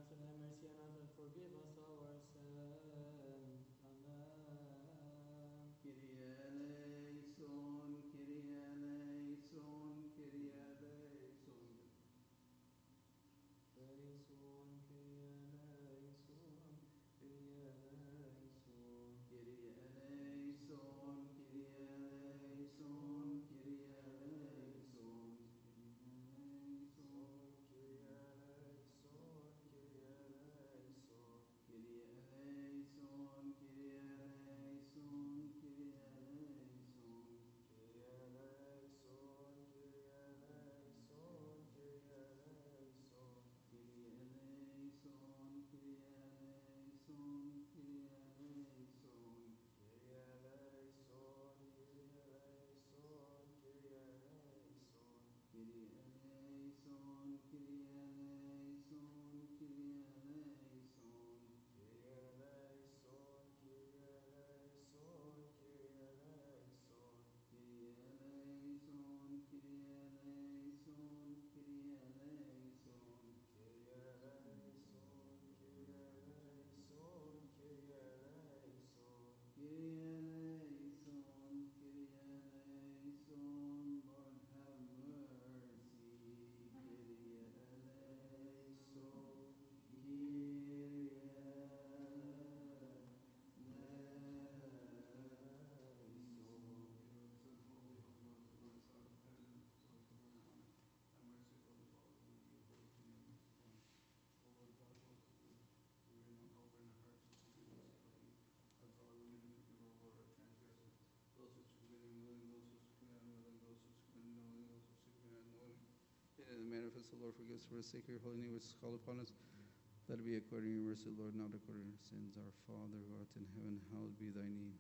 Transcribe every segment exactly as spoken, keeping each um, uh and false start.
compassion and mercy on us and forgive us our sins. Amen. Kyrie eleison, Kyrie eleison, Kyrie eleison. Eleison, Kyrie eleison, Kyrie eleison. Kyrie eleison, Kyrie eleison, Kyrie eleison. Eleison, Kyrie eleison, Kyrie eleison. Kyrie eleison, Kyrie eleison, Kyrie eleison. Kyrie eleison, Kyrie eleison, Kyrie eleison. Kyrie eleison, Kyrie eleison, Kyrie eleison. Kyrie eleison, Kyrie eleison, Kyrie eleison. Kyrie eleison, Kyrie eleison, Kyrie eleison. Kyrie eleison, Kyrie eleison, Kyrie eleison. Kyrie eleison, Kyrie eleison, Kyrie eleison. Kyrie eleison, Kyrie eleison, Kyrie eleison. Kyrie eleison, Kyrie eleison, Lord have mercy. Kyrie eleison, Kyrie The manifest the Lord forgives for his sake, your holy name which is called upon us. Let it be according to your mercy, Lord, not according to our sins. Our Father who art in heaven, hallowed be thy name.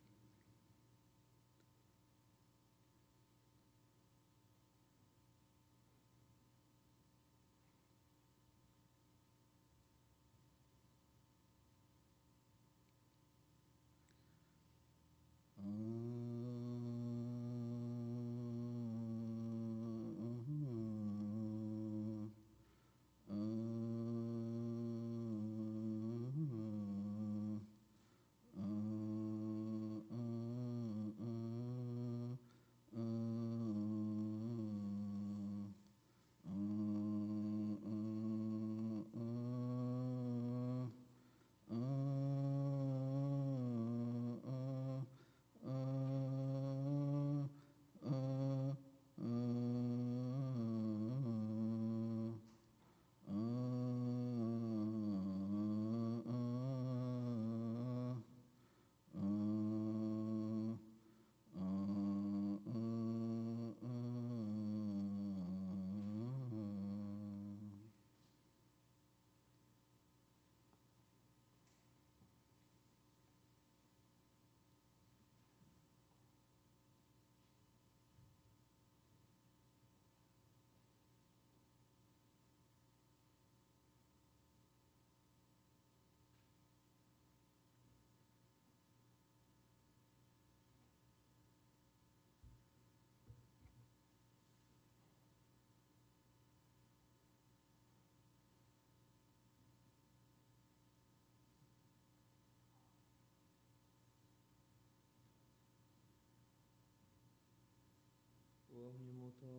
وهم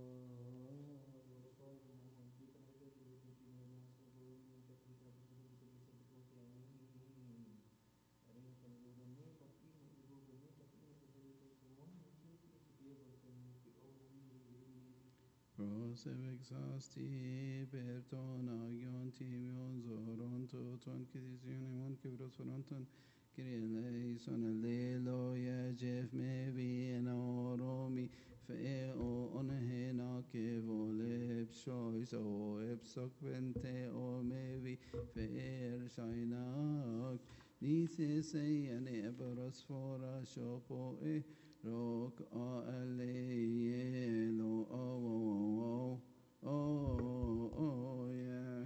مطار وطار وهم في تهدد وتجين وناس وهم تكتب بسبب الموت يعني أرينا تنجوبني تقين وجوبني تقين وجوبني تسمون وشوفي سبيل وتنمي أوي. Prosem exasti per ton agion timion zoron toton kitisionemon kibros fronton Kyrie eleison alleluia jef me vi en oromi fe o onhena ke volep shois o epsok vente o me vi fe er shainak nise se en eberos fora shopo e rock a alelo oh oh oh oh oh yeah.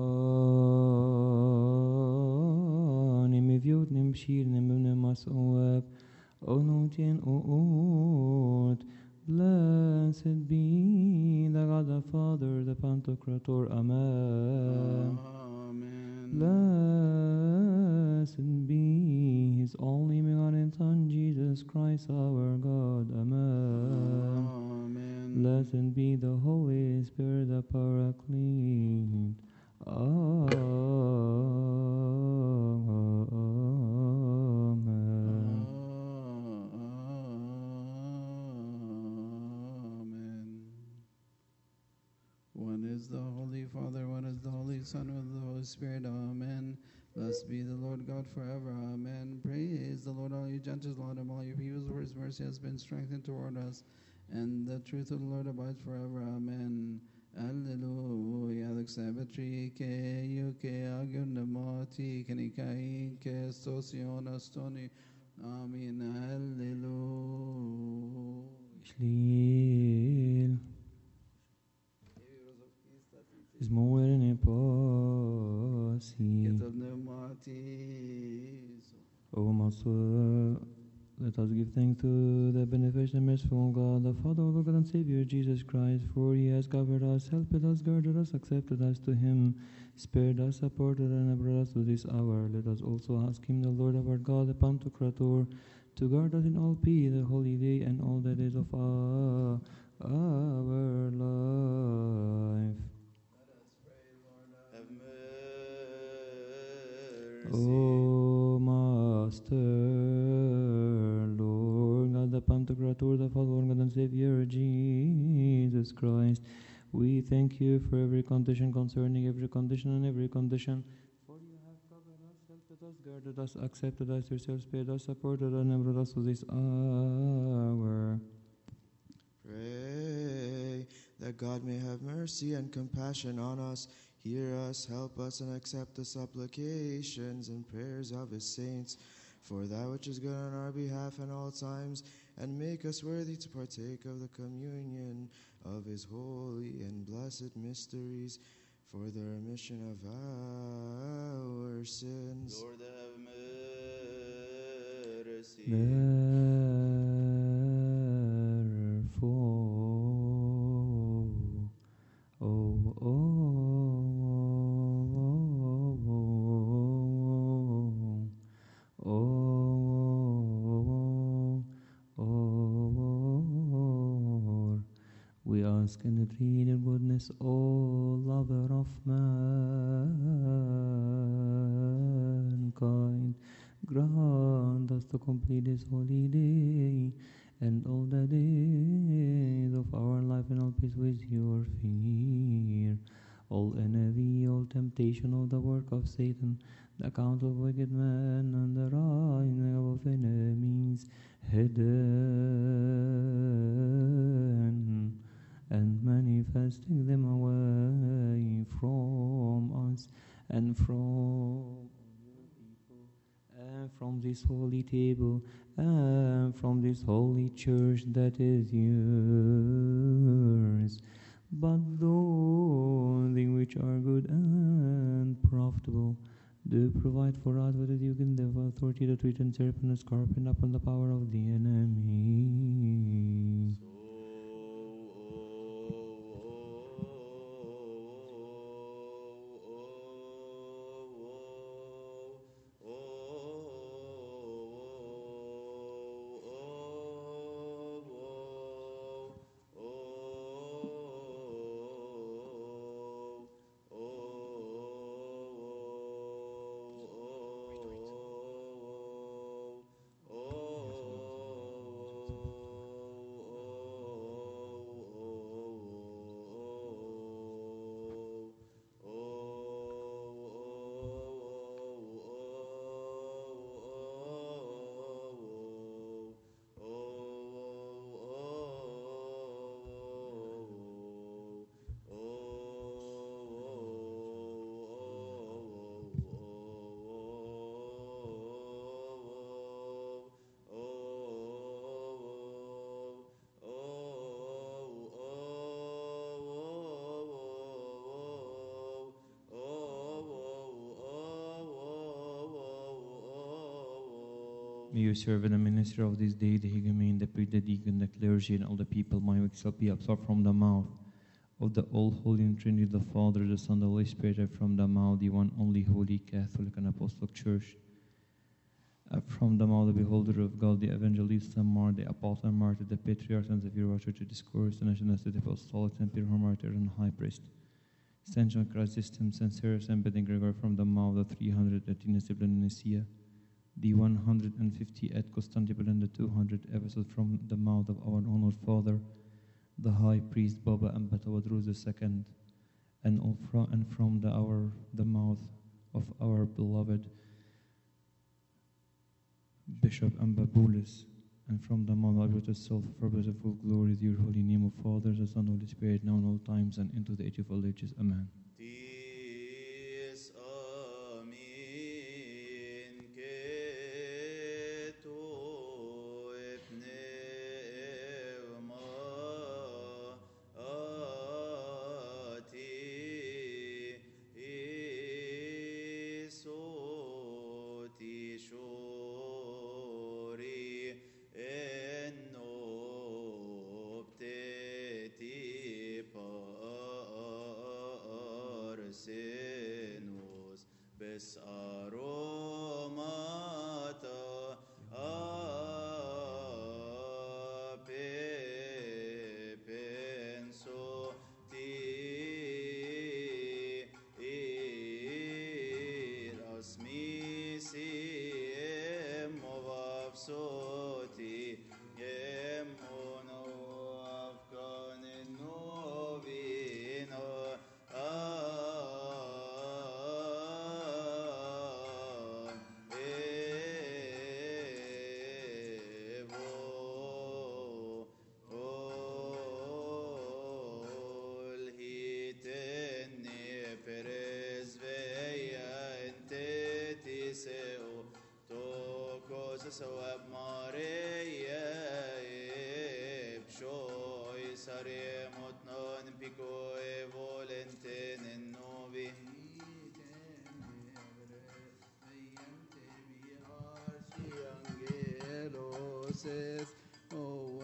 Nivran mi vjot nim shir nim nim masoweb onutien oot. Blessed be the God the Father, the Pantocrator. Amen. Amen. Blessed Jesus Christ our God. Amen. Amen. Blessed be the Holy Spirit, the Paraclete. Amen. Amen. One is the Holy Father, one is the Holy Son, one is the Holy Spirit. Amen. Blessed be the Lord God forever. Amen. Praise the Lord, all you Gentiles, Lord, and all you peoples, for his mercy has been strengthened toward us, and the truth of the Lord abides forever. Amen. Alleluia. Alexabatri ke yuke agundamati kenikai ke stosion astoni. Amen. Alleluia. Slil. Is more in a posse. Get of pneumatis. O my soul, let us give thanks to the beneficent and merciful God, the Father, our God and Savior, Jesus Christ, for he has covered us, helped us, guarded us, accepted us to him, spared us, supported and brought us to this hour. Let us also ask him, the Lord of our God, the Pantocrator, to guard us in all peace, the holy day, and all the days of our, our life. Have mercy. O Master, Lord God, the Pantocrator, the Father, God and Savior, Jesus Christ, we thank you for every condition concerning every condition and every condition. For you have covered us, helped us, guarded us, accepted us, yourself spared us, supported us, and brought us to this hour. Pray that God may have mercy and compassion on us, hear us, help us, and accept the supplications and prayers of his saints, for that which is good on our behalf in all times, and make us worthy to partake of the communion of his holy and blessed mysteries, for the remission of our sins. Lord, have mercy. Therefore, oh, oh, oh, oh, oh, oh, we ask and entreat your goodness, O lover of mankind, grant us to complete this holy day and all the days of our life in all peace with your fear. All envy, all temptation, all the work of Satan, the account of wicked men, and the rising of enemies, hidden and manifesting them away from us and from your people, and from this holy table, and from this holy church that is yours. But those things which are good and profitable, do provide for us with you can give authority to treat and serpent and scorpion upon the power of the enemy. May you serve in the ministry of this day, the higamin, the priest, the deacon, the clergy, and all the people. My works shall be absorbed from the mouth of the all holy and Trinity, the Father, the Son, the Holy Spirit, and from the mouth, the one only holy Catholic and Apostolic Church. Uh, from the mouth of the beholder of God, the evangelist, and Mark, the apostle, martyr, the patriarchs, and the pure church discourse, the national state apostolic, and pure martyr, and high priest. Saint John Chrysostom, Saint Cyrus, and Saint Gregor, from the mouth of three hundred eighteen discipline in Nicaea, the one hundred fifty at Constantinople, and the two hundred Ephesus, from the mouth of our honored father, the high priest Baba and Batawadruz the second, and, all from, and from the, our, the mouth of our beloved Bishop Ambaboulis, and from the mouth of itself, for beautiful glory, your holy name of Father, the Son, Holy Spirit, now in all times and into the age of all ages. Amen. Tis amin keto pneuma ati isoti shori enopteti parsenus bes aromata ape penso ti irasmisi emovapsoti emono afkanin novino evo olhiteni peresveia entetiseo tokos sawab maria ebshoi saremot non pico e volenten in novi Angelos o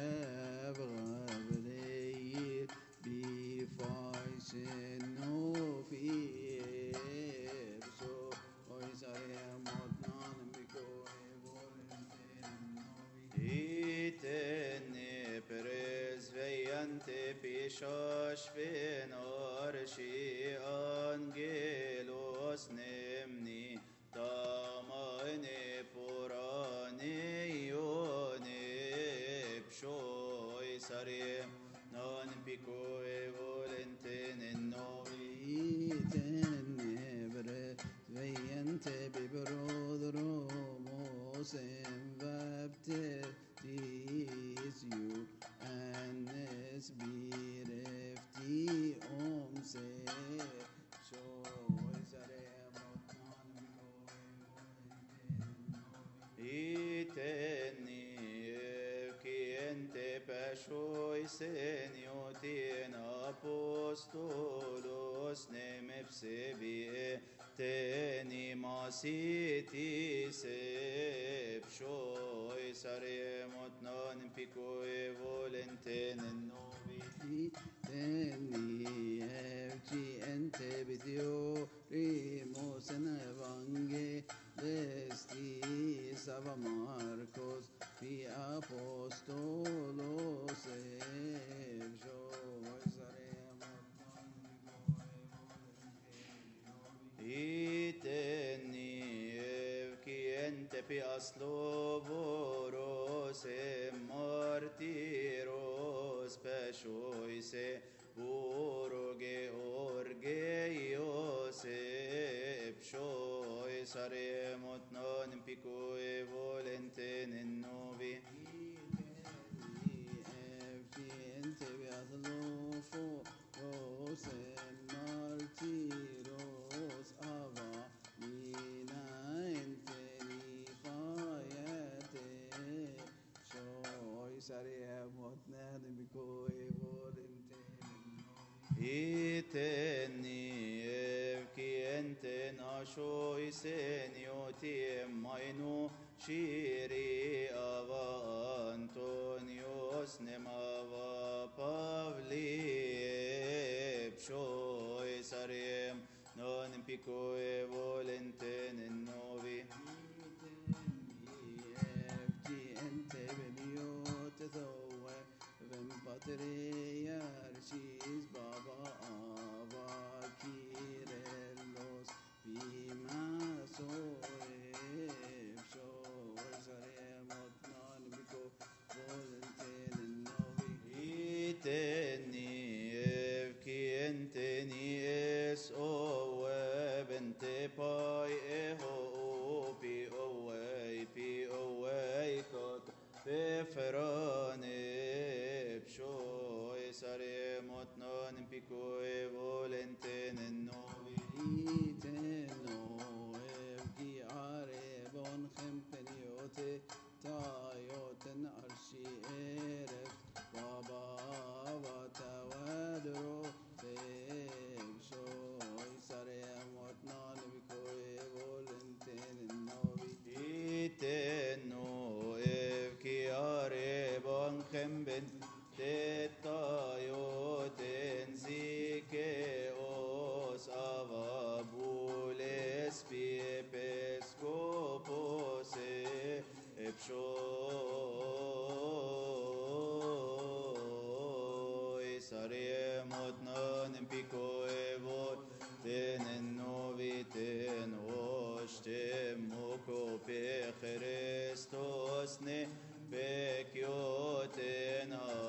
Abraham befallen no fear so oisaremot non pico e volenten itene peresveiante pishash venarshi angelos nemni tamane purane yone pshoi sare non pico e volenten in novi tenebre veiente bibrodromos invaptetis you annes birefti omse shoisaremot iteni evkiente pashoi seniotin apostolos nemepsebie teni masiti sepshoi saremot non pico e volenten novi Teni evci ente bithio rimos en evangelisti sava Marcos fi apostolos evjo iteni evkiente piaslovoros e martiros peshoise uroge orgeios epshoi saremot non pico e volenten in novi Evciente beatlofo rose martiros ava mina enteni fayete shoi saremot nan biko evolenten iteni evkiente nashoi senioti mainu shiri ava Antonios nemava Pavli epshoi sarem non pico e volenten in novi patriarchis baba ava kirelos bima soef shoes aremot non biko volenten novi Iteni evki enteni es owe bente pai eho pi owe pi owe kot beferane psho esare motnon piko volenten novi iteno evki arebon chempeniote tayoten arshi eref baba vatawadro tev shoy saremot non bikoe volenten novi Iteno evki arebon chemben tetayoten zike os avabules pi episcopos epshoi saremot non pico evot tenen noviten ostem moko pe Christos ne bekioten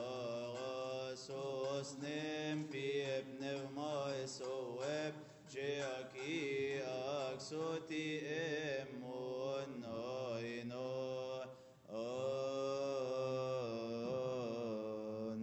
agasos nem pi pneumaesoeb Sheaki aksoti emon noino on.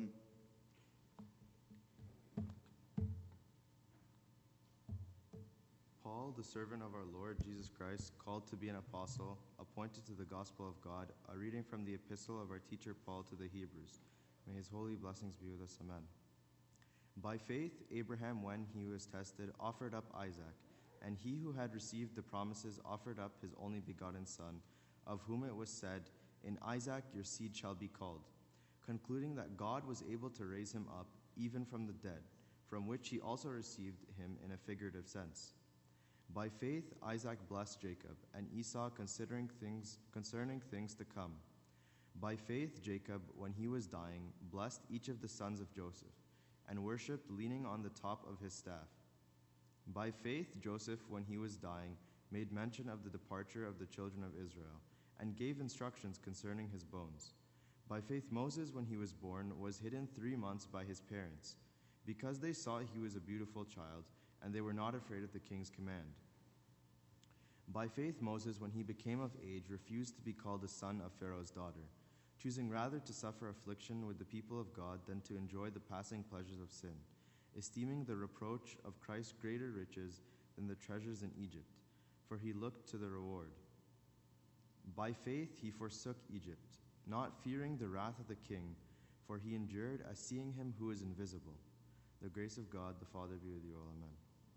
Paul, the servant of our Lord Jesus Christ, called to be an apostle, appointed to the gospel of God, a reading from the epistle of our teacher Paul to the Hebrews. May his holy blessings be with us. Amen. By faith, Abraham, when he was tested, offered up Isaac, and he who had received the promises offered up his only begotten son, of whom it was said, "In Isaac your seed shall be called," concluding that God was able to raise him up even from the dead, from which he also received him in a figurative sense. By faith, Isaac blessed Jacob, and Esau considering things concerning things to come. By faith, Jacob, when he was dying, blessed each of the sons of Joseph, and worshipped leaning on the top of his staff. By faith, Joseph, when he was dying, made mention of the departure of the children of Israel, and gave instructions concerning his bones. By faith, Moses, when he was born, was hidden three months by his parents, because they saw he was a beautiful child, and they were not afraid of the king's command. By faith, Moses, when he became of age, refused to be called a son of Pharaoh's daughter, choosing rather to suffer affliction with the people of God than to enjoy the passing pleasures of sin, esteeming the reproach of Christ greater riches than the treasures in Egypt, for he looked to the reward. By faith he forsook Egypt, not fearing the wrath of the king, for he endured as seeing him who is invisible. The grace of God the Father be with you all. Amen.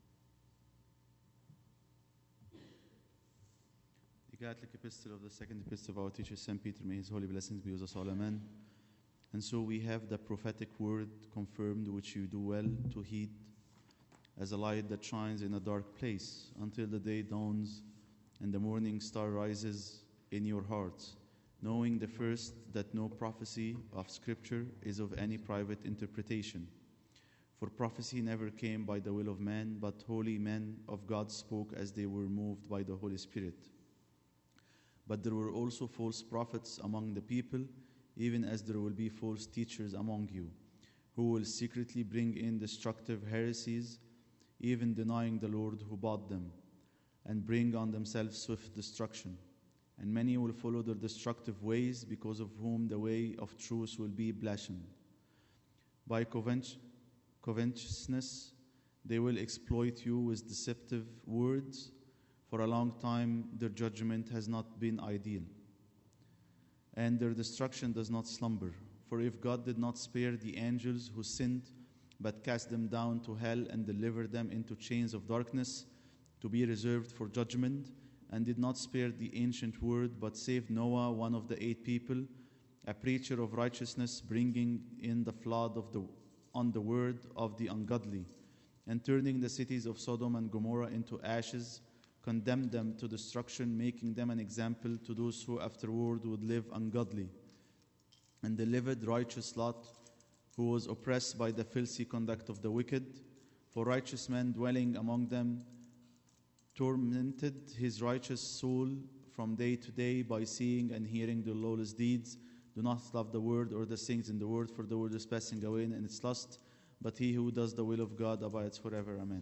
The Catholic Epistle of the Second Epistle of our teacher Saint Peter, may his holy blessings be with us all. Amen. And so we have the prophetic word confirmed, which you do well to heed, as a light that shines in a dark place, until the day dawns and the morning star rises in your hearts, knowing the first that no prophecy of Scripture is of any private interpretation. For prophecy never came by the will of man, but holy men of God spoke as they were moved by the Holy Spirit. But there were also false prophets among the people, even as there will be false teachers among you, who will secretly bring in destructive heresies, even denying the Lord who bought them, and bring on themselves swift destruction. And many will follow their destructive ways, because of whom the way of truth will be blackened. By covent- covetousness they will exploit you with deceptive words. For a long time their judgment has not been ideal, and their destruction does not slumber. For if God did not spare the angels who sinned, but cast them down to hell and delivered them into chains of darkness to be reserved for judgment, and did not spare the ancient word, but saved Noah, one of the eight people, a preacher of righteousness, bringing in the flood of the, on the word of the ungodly, and turning the cities of Sodom and Gomorrah into ashes, condemned them to destruction, making them an example to those who afterward would live ungodly, and delivered righteous Lot, who was oppressed by the filthy conduct of the wicked. For righteous men dwelling among them tormented his righteous soul from day to day by seeing and hearing the lawless deeds. Do not love the word or the things in the word, for the word is passing away in its lust. But he who does the will of God abides forever. Amen.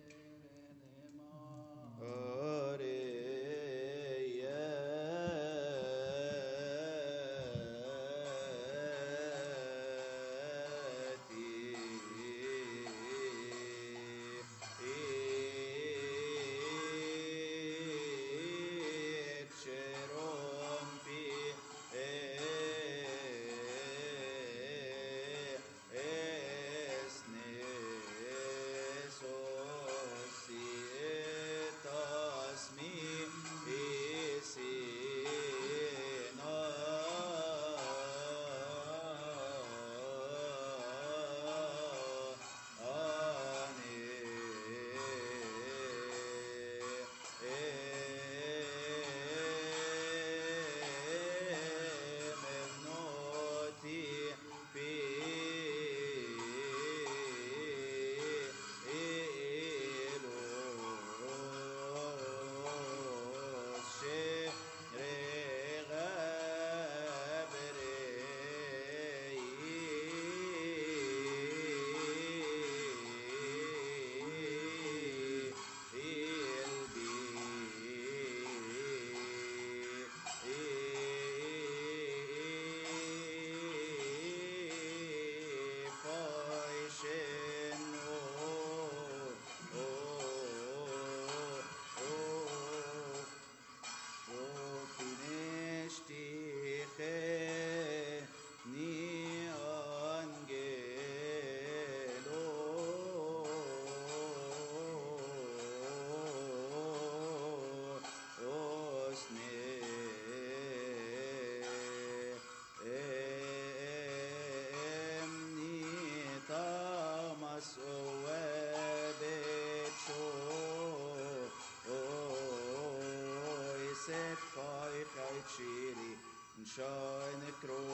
Shine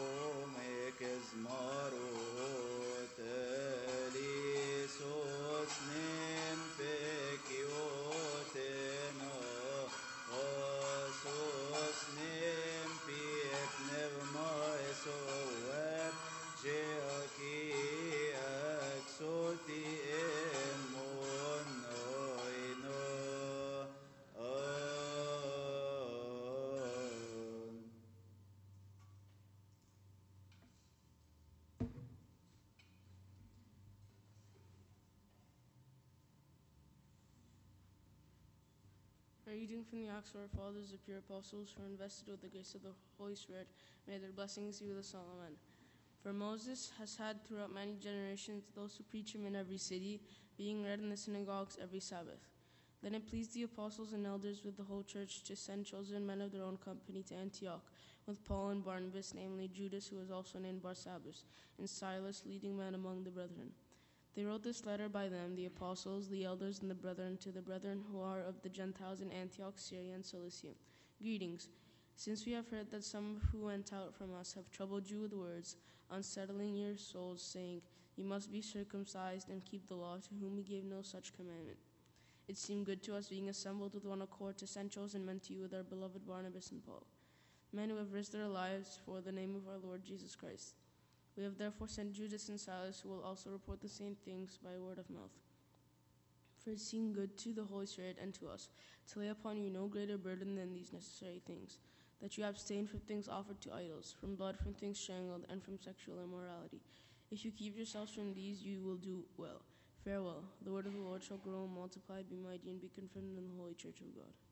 kromek zmarot elisos nem pekiotena osos nem piek nevma esoeb jeaki exoti emon oino A reading from the Acts of our Fathers, the pure apostles who are invested with the grace of the Holy Spirit. May their blessings be with us all. Amen. For Moses has had throughout many generations those who preach him in every city, being read in the synagogues every Sabbath. Then it pleased the apostles and elders with the whole church to send chosen men of their own company to Antioch, with Paul and Barnabas, namely Judas, who was also named Barsabbas, and Silas, leading men among the brethren. They wrote this letter by them, the apostles, the elders, and the brethren, to the brethren who are of the Gentiles in Antioch, Syria, and Cilicia. Greetings. Since we have heard that some who went out from us have troubled you with words, unsettling your souls, saying, You must be circumcised and keep the law, to whom we gave no such commandment. It seemed good to us, being assembled with one accord, to send chosen men to you with our beloved Barnabas and Paul, men who have risked their lives for the name of our Lord Jesus Christ. We have therefore sent Judas and Silas, who will also report the same things by word of mouth. For it seemed good to the Holy Spirit and to us to lay upon you no greater burden than these necessary things, that you abstain from things offered to idols, from blood, from things strangled, and from sexual immorality. If you keep yourselves from these, you will do well. Farewell. The word of the Lord shall grow and multiply, be mighty, and be confirmed in the holy church of God.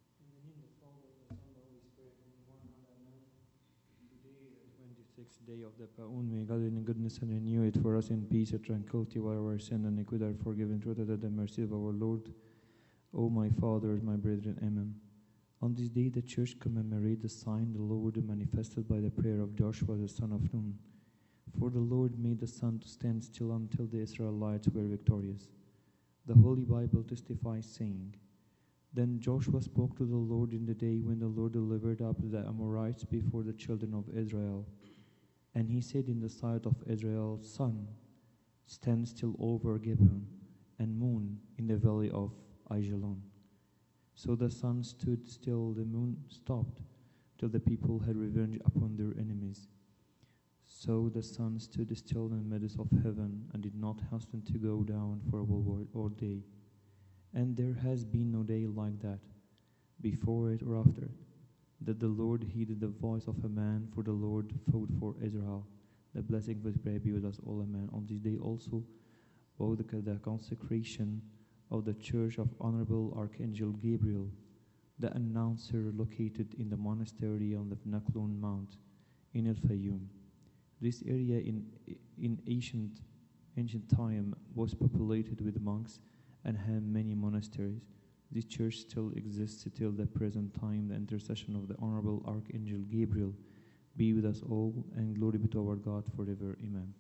Sixth day of the Pa'un, may God in goodness and renew it for us in peace and tranquility, while our sin and iniquity are forgiven through the mercy of our Lord. O my fathers, my brethren, amen. On this day the church commemorates the sign the Lord manifested by the prayer of Joshua the son of Nun. For the Lord made the sun to stand still until the Israelites were victorious. The Holy Bible testifies, saying, Then Joshua spoke to the Lord in the day when the Lord delivered up the Amorites before the children of Israel. And he said in the sight of Israel, Sun, stand still over Gibeon, and moon in the valley of Ajalon. So the sun stood still, the moon stopped, till the people had revenge upon their enemies. So the sun stood still in the midst of heaven, and did not hasten to go down for a whole or day. And there has been no day like that, before it or after it, that the Lord heeded the voice of a man, for the Lord fought for Israel. The blessing of prayer be with us all, amen. On this day also, O the, the consecration of the Church of Honorable Archangel Gabriel, the announcer located in the monastery on the Naklon Mount in El Fayoum. This area in in ancient ancient time was populated with monks and had many monasteries. This church still exists till the present time. The intercession of the Honorable Archangel Gabriel be with us all, and glory be to our God forever. Amen.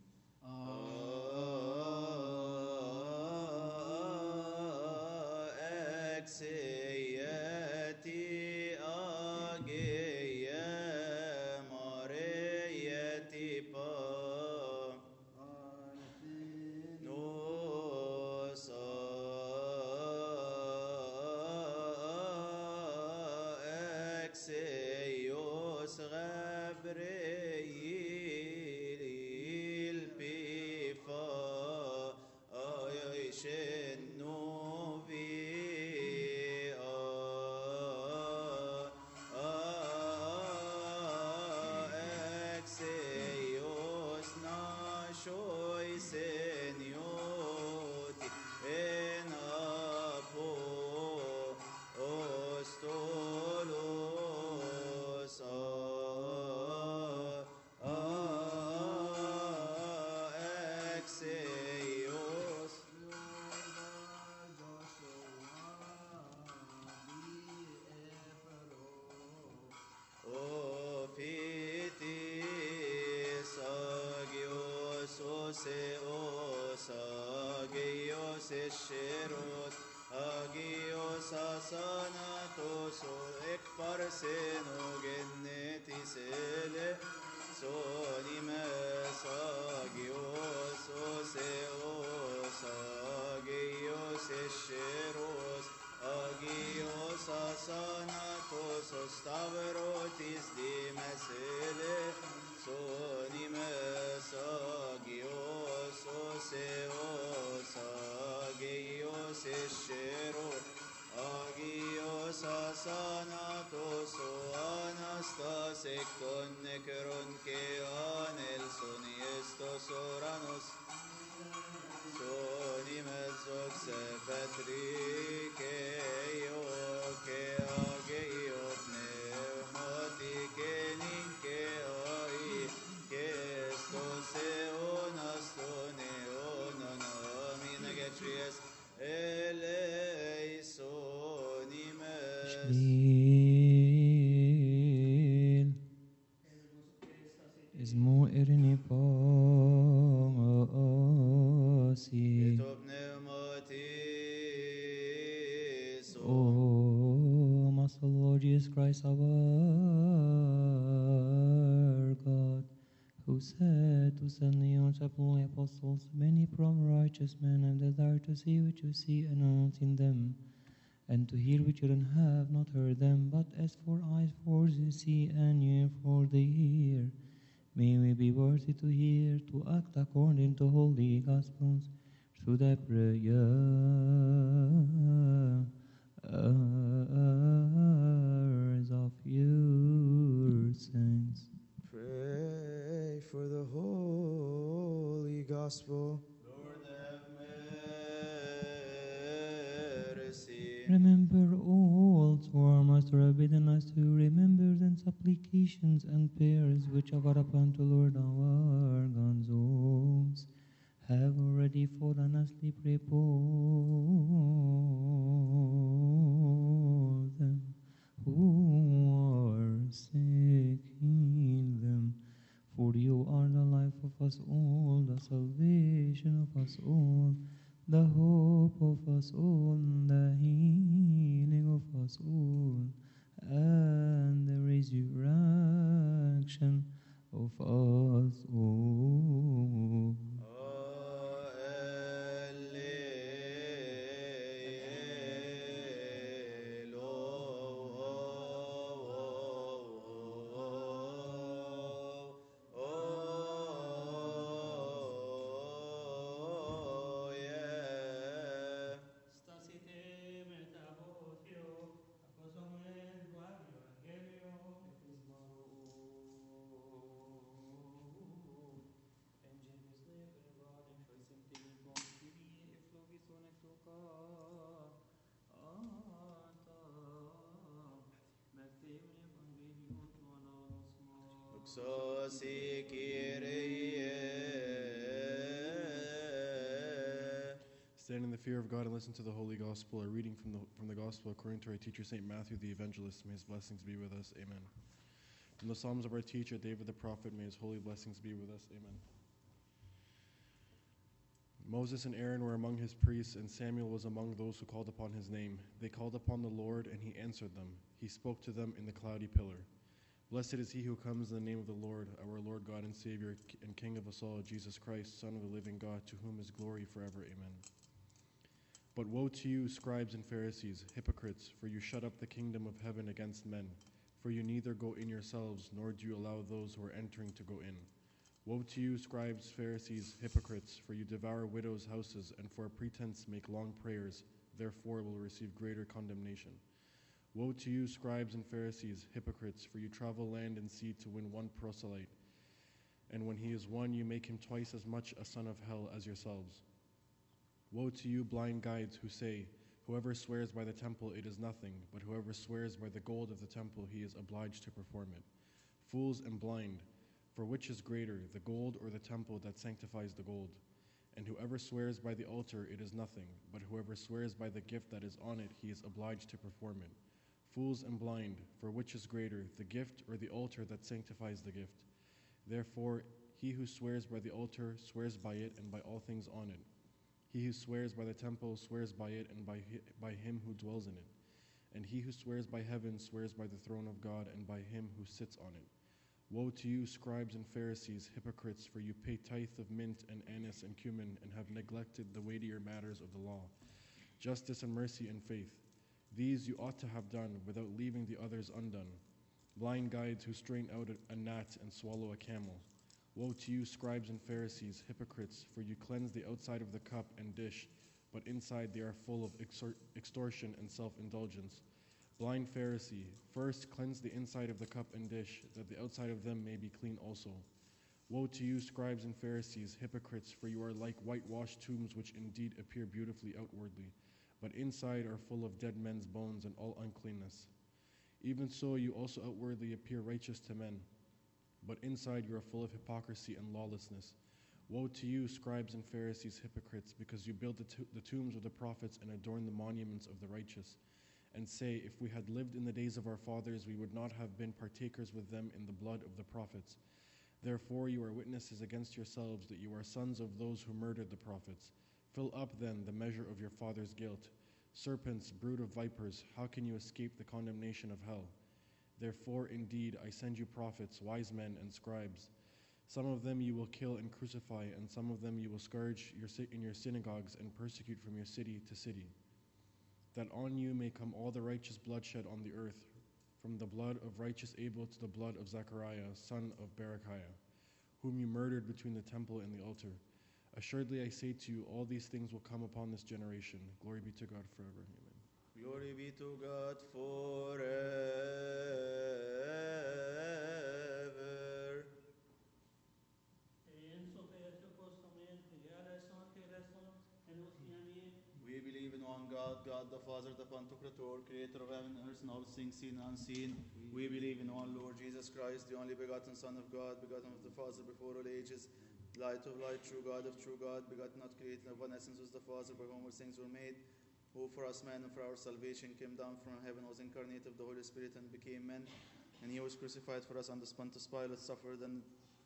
Sheros, Agios Asanatos, Ekparseno Geneti Sele, Sonimes Agios Oseos, Agios Sheros, Agios Asanatos, Stavrotis Dimesele, Sonimes Agios Oseos, Agios Eshero, Agios Asanatos, Anastasek con Necron que Anelson y estos oranos, Sonimes Oxefetri que yo que Agio Pneumati que Ninke Oi, que esto se onastone onanamina Getries. Shvil is more erini pasi. Oh, Master Lord Jesus Christ, our God, who said to send the unchapel apostles, many from righteous men have desired to see what you see and not in them, and to hear what you have not heard them. But as for eyes for the see and ear for the hear, may we be worthy to hear, to act according to holy gospels, through the prayers of your saints. Pray for the holy gospel. Lord have mercy. Remember also our Master have bidden us to remember the supplications and prayers which are upon to Lord our God. Those have already fallen asleep, repose them. Who are sick, heal them. For you are the life of us all, the salvation of us all, the hope of us all, the healing of us all, and the resurrection of us all. O Doxosi Kyrie. Stand in the fear of God and listen to the Holy Gospel. A reading from the from the Gospel according to our teacher Saint Matthew the Evangelist. May his blessings be with us. Amen. From the Psalms of our teacher David the Prophet, may his holy blessings be with us. Amen. Moses and Aaron were among his priests, and Samuel was among those who called upon his name. They called upon the Lord, and he answered them. He spoke to them in the cloudy pillar. Blessed is he who comes in the name of the Lord, our Lord God and Savior and King of us all, Jesus Christ, Son of the living God, to whom is glory forever. Amen. But woe to you, scribes and Pharisees, hypocrites, for you shut up the kingdom of heaven against men. For you neither go in yourselves, nor do you allow those who are entering to go in. Woe to you, scribes, Pharisees, hypocrites, for you devour widows' houses, and for a pretense make long prayers, therefore will receive greater condemnation. Woe to you, scribes and Pharisees, hypocrites, for you travel land and sea to win one proselyte, and when he is won, you make him twice as much a son of hell as yourselves. Woe to you, blind guides, who say, whoever swears by the temple, it is nothing, but whoever swears by the gold of the temple, he is obliged to perform it. Fools and blind, for which is greater, the gold or the temple that sanctifies the gold? And whoever swears by the altar, it is nothing, but whoever swears by the gift that is on it, he is obliged to perform it. Fools and blind, for which is greater, the gift or the altar that sanctifies the gift? Therefore, he who swears by the altar swears by it and by all things on it. He who swears by the temple swears by it and by, hi- by him who dwells in it. And he who swears by heaven swears by the throne of God and by him who sits on it. Woe to you, scribes and Pharisees, hypocrites, for you pay tithe of mint and anise and cumin, and have neglected the weightier matters of the law, justice and mercy and faith. These you ought to have done, without leaving the others undone. Blind guides who strain out a, a gnat and swallow a camel. Woe to you, scribes and Pharisees, hypocrites, for you cleanse the outside of the cup and dish, but inside they are full of extor- extortion and self-indulgence. Blind Pharisee, first cleanse the inside of the cup and dish, that the outside of them may be clean also. Woe to you, scribes and Pharisees, hypocrites, for you are like whitewashed tombs, which indeed appear beautifully outwardly, but inside are full of dead men's bones and all uncleanness. Even so, you also outwardly appear righteous to men, but inside you are full of hypocrisy and lawlessness. Woe to you, scribes and Pharisees, hypocrites, because you build the, to- the tombs of the prophets and adorn the monuments of the righteous, and say, if we had lived in the days of our fathers, we would not have been partakers with them in the blood of the prophets. Therefore you are witnesses against yourselves that you are sons of those who murdered the prophets. Fill up then the measure of your father's guilt. Serpents, brood of vipers, how can you escape the condemnation of hell? Therefore indeed I send you prophets, wise men, and scribes. Some of them you will kill and crucify, and some of them you will scourge your sy- in your synagogues and persecute from your city to city, that on you may come all the righteous bloodshed on the earth, from the blood of righteous Abel to the blood of Zechariah, son of Berechiah, whom you murdered between the temple and the altar. Assuredly I say to you, all these things will come upon this generation. Glory be to God forever. Amen. Glory be to God forever. We believe in one God, God the Father, the Pantocrator, creator of heaven and earth and all things seen and unseen. We believe in one Lord Jesus Christ, the only begotten Son of God, begotten of the Father before all ages, light of light, true God of true God, begotten, not created, of one essence was the Father, by whom all things were made, who for us men and for our salvation came down from heaven, was incarnate of the Holy Spirit and became man, and he was crucified for us under Pontius Pilate, suffered and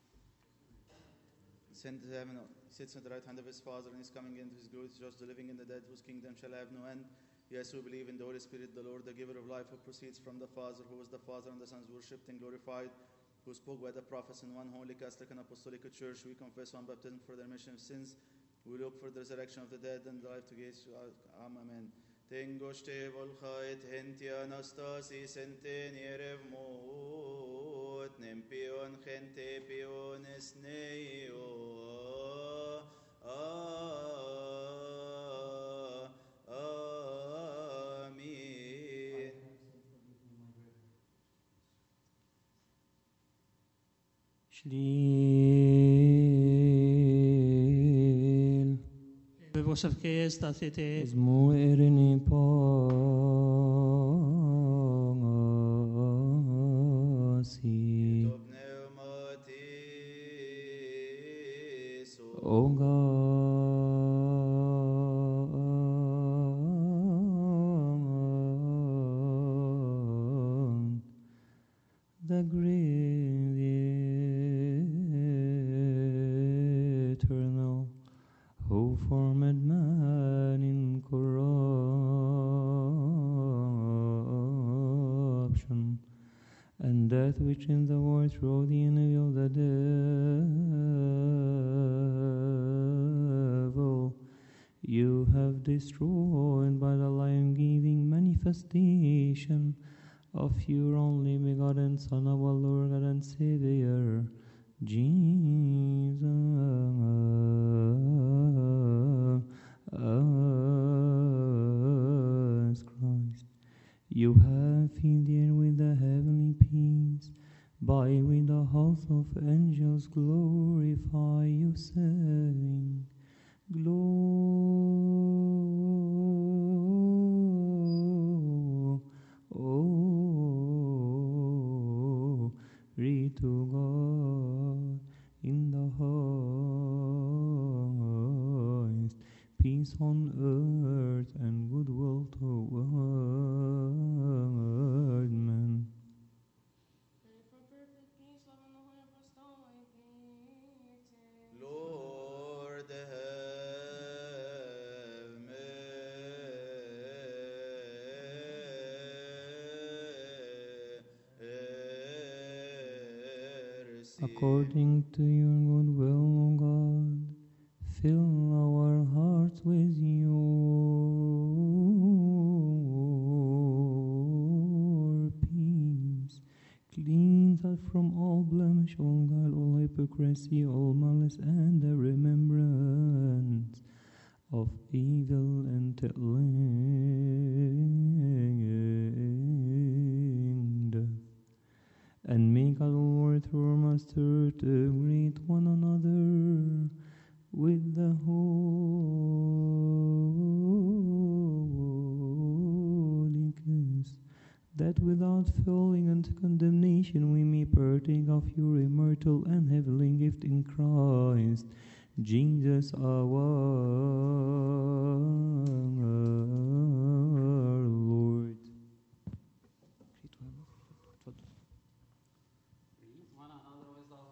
sent to heaven, sits at the right hand of his Father, and is coming into his glory to judge the living and the dead, whose kingdom shall have no end. Yes, we believe in the Holy Spirit, the Lord, the giver of life, who proceeds from the Father, who was the Father and the Son, worshipped and glorified, who spoke by the prophets in one holy Catholic and Apostolic Church. We confess one baptism for the remission of sins. We look for the resurrection of the dead and the life to gaze. Amen. Tengo stevol chait henti anastasi centeniere mot nempion gente piones neo. Amen. Shliel Bebosef que esta cité, Esmu erini pasi Top pneuma O God, the great, the eternal, who formed man in corruption, and that which in the world through the enemy of the devil you have destroyed by the life-giving manifestation of your only begotten Son, our Lord God and Savior, Jesus Christ. You have filled the air with the heavenly peace, by with the host of angels glorify you, saying, Glory to God in the highest, peace on earth and goodwill toward men. Lord, have mercy. According to your good will, O God, fill our hearts with your peace. Cleanse us from all blemish, all guile, all hypocrisy, all malice, and the remembrance of evil and telling death. And make us, Lord, through our Master, to greet one another with the Holy Ghost, that without falling into condemnation we may partake of your immortal and heavenly gift in Christ Jesus our Lord. Greet one another with the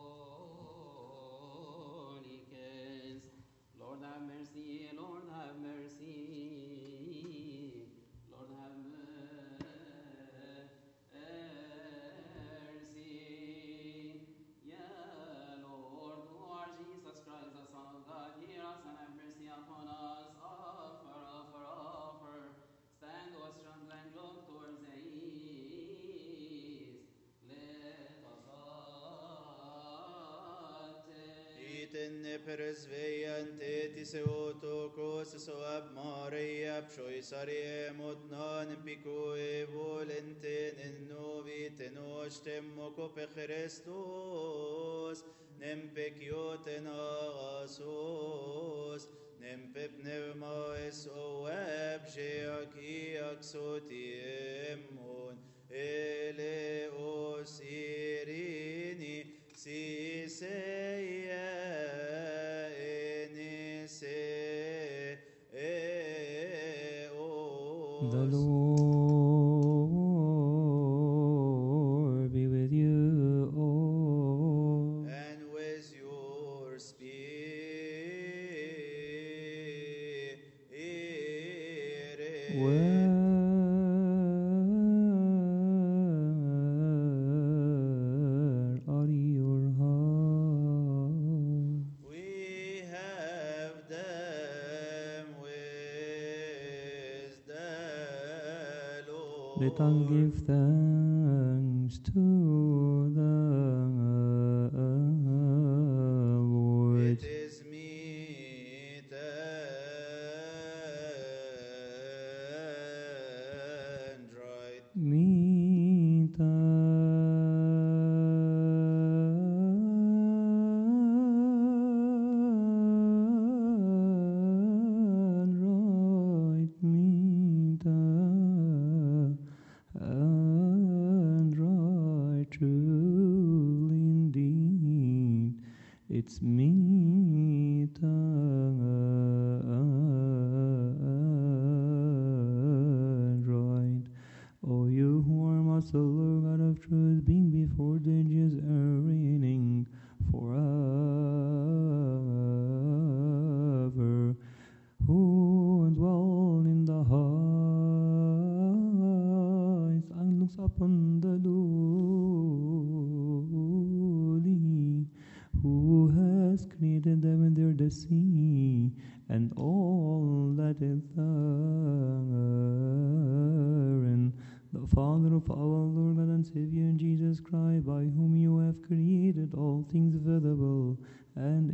holy kiss. Lord have mercy, Lord have mercy, Lord have mercy. Yeah, Lord, who are Jesus Christ, the Son of God, hear us and have mercy upon us. Offer, offer, offer. Stand, O strong and look towards the east. Let us attend. Itenne presvejan tetis eotokos soab Maria psoisarie motnan picoe volenten in novit nostem mocope Christos nem pecioten asos nem pep pneumaes oeb geaciac sotiemon eleos irini si seia enise The eos. Lord be with you all. And with your spirit. Where are your hearts? We have them with the Lord. Let us give thanks to the Lord. It is meet and right. Meet and right, meet and right, truly indeed, it's me You who are Master, Lord God of truth, being before the ages and reigning forever, who dwell in the heights and looks upon the lowly, who has created them and their the sea and all that is therein, the Father of our Lord God and Savior Jesus Christ, by whom you have created all things visible and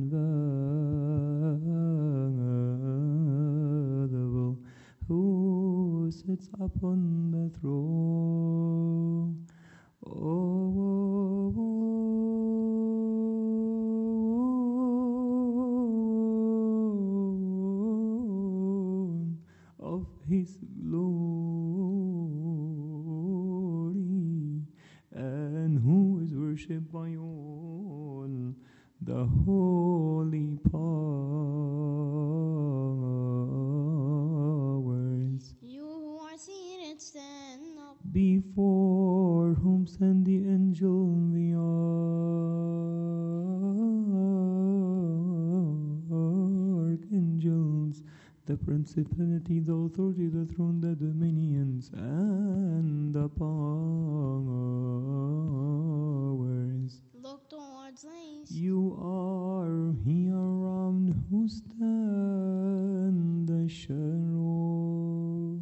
invisible, who sits upon the throne. Of his glory, and who is worshipped by all the holy powers, You who are seated, stand up. before whom stand the angel and the archangels, the principality, the authority, the throne, the dominions, and the powers. Look towards the east. You are he around who stand the shadow.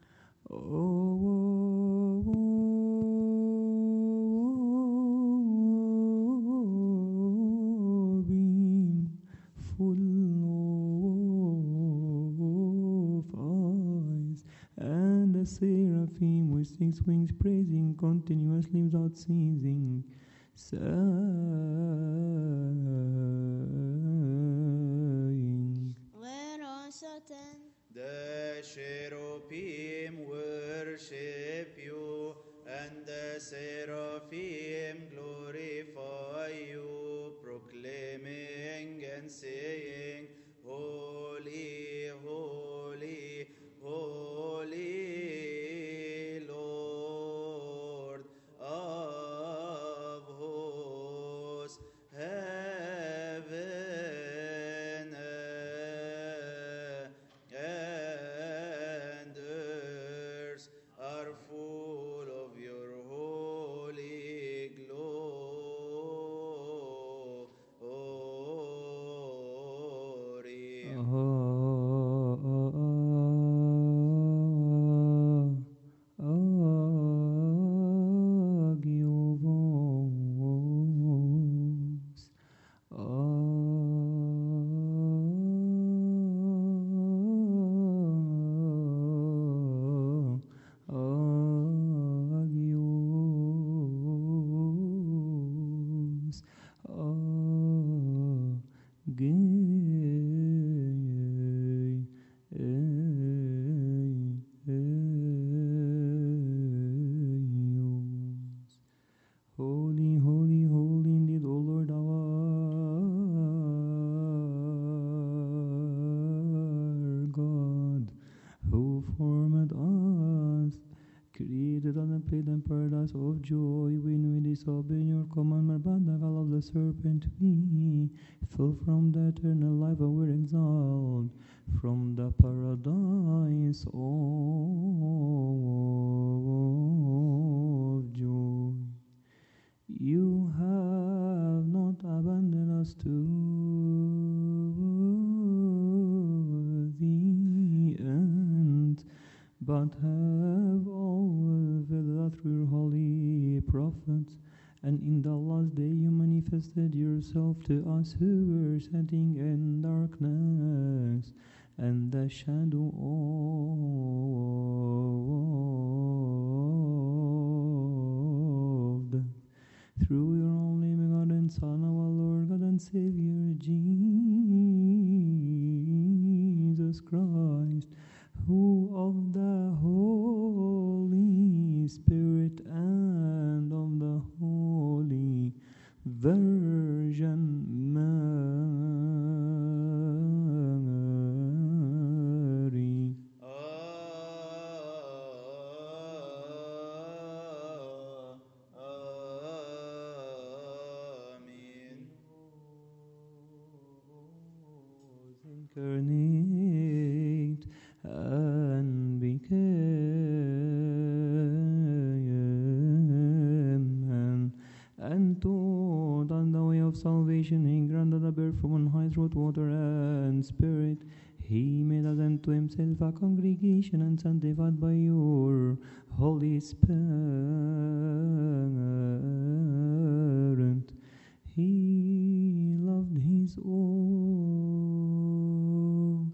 Oh, being full of eyes, and the seraphim with six wings praising continuously without ceasing, saying, Let us attend. The cherubim worship you, and the seraphim glorify you, proclaiming and saying, Holy, holy, holy, Lord of hosts, heaven and earth are full of your holy glory. Agios, Agios, Agios. Holy, holy, holy indeed, O Lord our God, who formed us, created us and played in paradise of joy when we disobeyed your commandment. But the gall of the serpent we fell from the eternal life and were exiled from the paradise of joy. You have not abandoned us to the end, but have always filled us through your holy prophets. And in the last day you manifested yourself to us who were sitting in darkness and the shadow of death, through your only begotten Son, our Lord God and Savior, Jesus Christ, who of the Holy Spirit and of the Holy Virgin Mary, incarnate and became man, and taught on the way of salvation. He granted a birth from on high through water and spirit. He made us unto himself a congregation and sanctified by your Holy Spirit. He loved his own,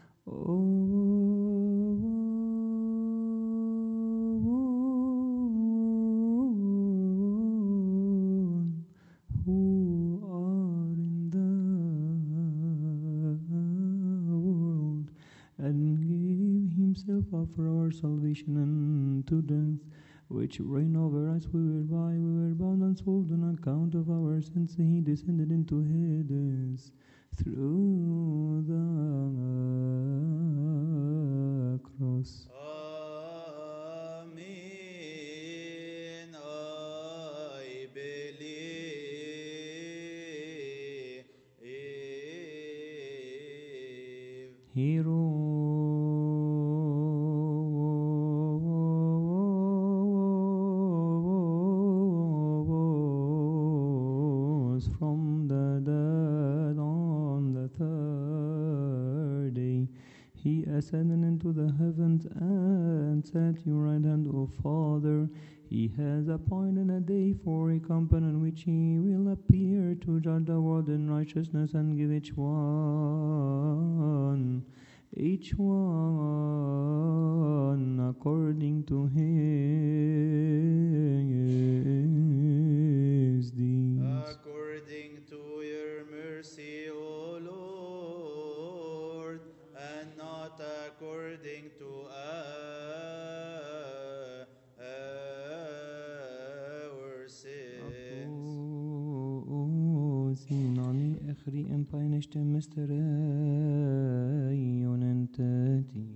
own who are in the world, and gave himself up for our salvation unto death, which reign over us, we were by, we were bound and sold on account of our sins. He descended into Hades through the cross. Amen. I believe. He rose from the dead on the third day. He ascended into the heavens and sat at your right hand, O Father. He has appointed a day for a company in which he will appear to judge the world in righteousness and give each one, each one according to his deeds. According to your mercy, O Lord, and not according to our, our sins. Sinani اخري امباينشت مستريون انتتي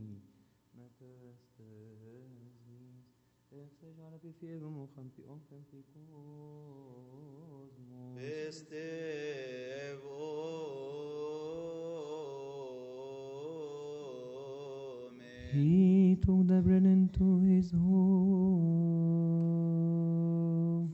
متستهزيز افسجار بفيهم وخمبي ام خمبي كوزموس He took the bread into his home.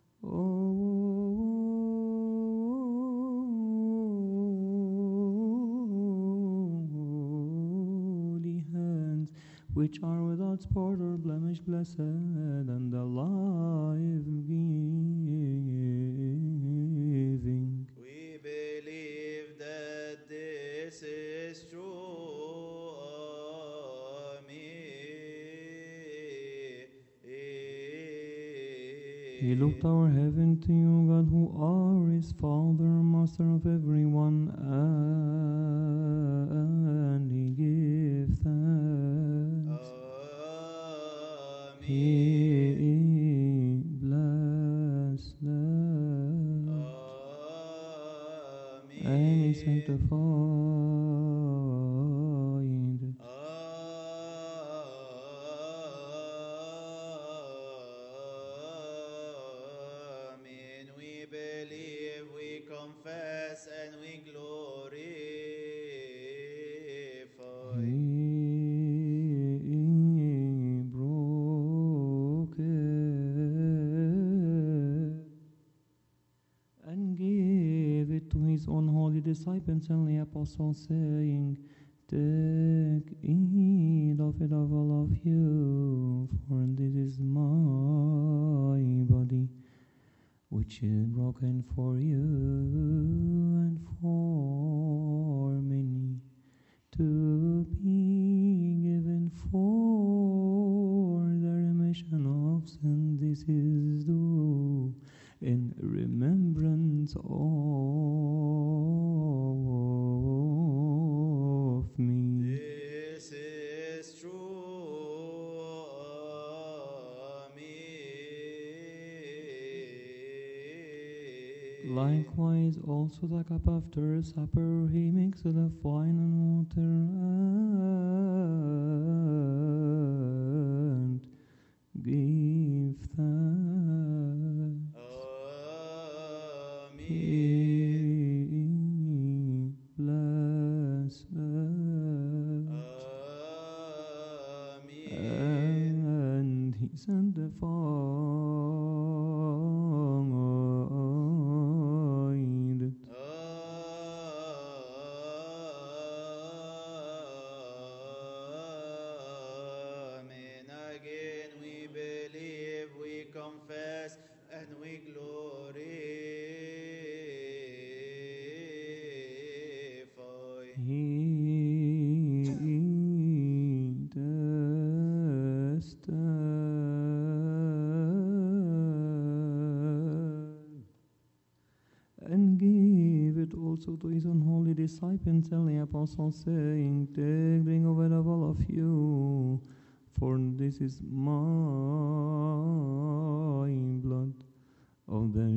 Holy hands, which are without spot or blemish, blessed and alive giving. We believe that this is true. He looked our heaven to you, God, who are his Father, Master of everyone, and he gave thanks. Amen. He blessed them, Amen. and he sanctified it. Amen. We believe, we confess, and we glorify. He broke it and gave it to his own holy disciples and the apostles, saying, Take heed of it, of all of you, for this is my body, which is broken for you and for many, to be given for the remission of sins. This is do in remembrance of me. This is true. Amen. Likewise, also the cup after supper, he mixed the wine and water and gave thanks. Amen. He blessed sanctified. Amen. Again we believe, we confess, and we glorify. He tested and gave it also to his unholy disciples and the apostles, saying, Take, drink of it of all of you, for this is my blood of the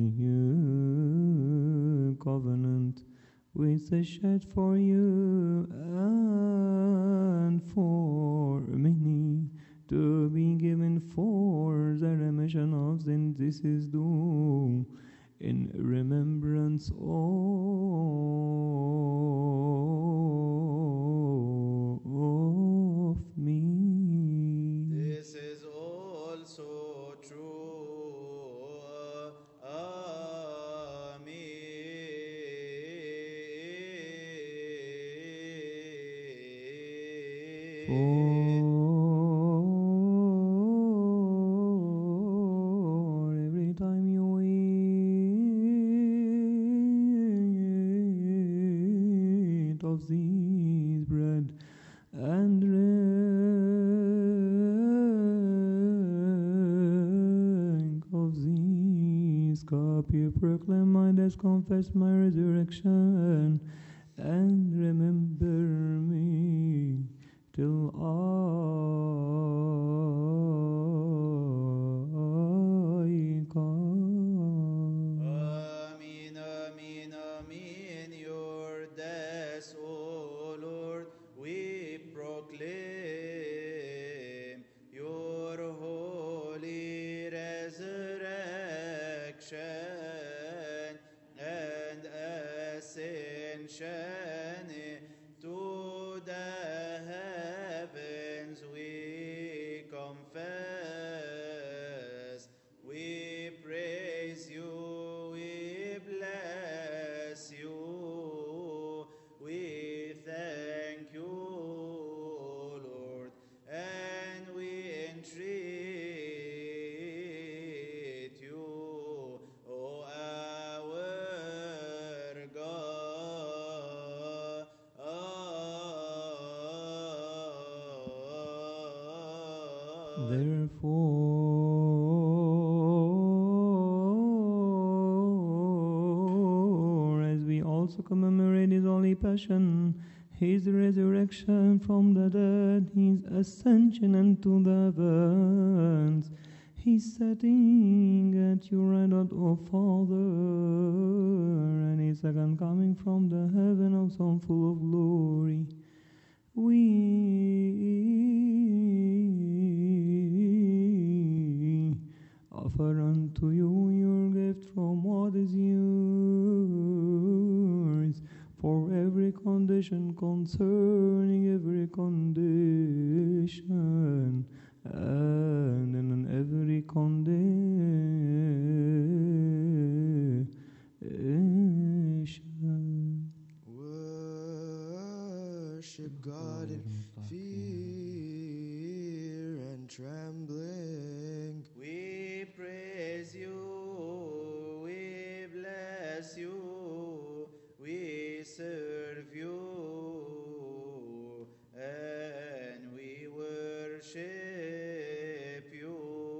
new covenant, which is shed for you and for many, to be given for the remission of sins. This is due in remembrance of me. This is also true. For every time you eat of this bread and drink of this cup, you proclaim my death, confess my resurrection, and remember me till I come. Amen, amen, amen. Your death, O Lord, we proclaim. Your holy resurrection and ascension to the heavens we confess. We praise you, we bless you, we thank you, Lord, and we entreat you, O our God. Therefore, as we also commemorate his holy passion, his resurrection from the dead, his ascension into the heavens, his setting at your right hand, O Father, and his second coming from the heaven of some full of glory, we offer unto you your gift from what is yours, for every condition concerning every condition, and in every condition. Worship God in fear and trembling. We praise you, we bless you, we serve you, and we worship you.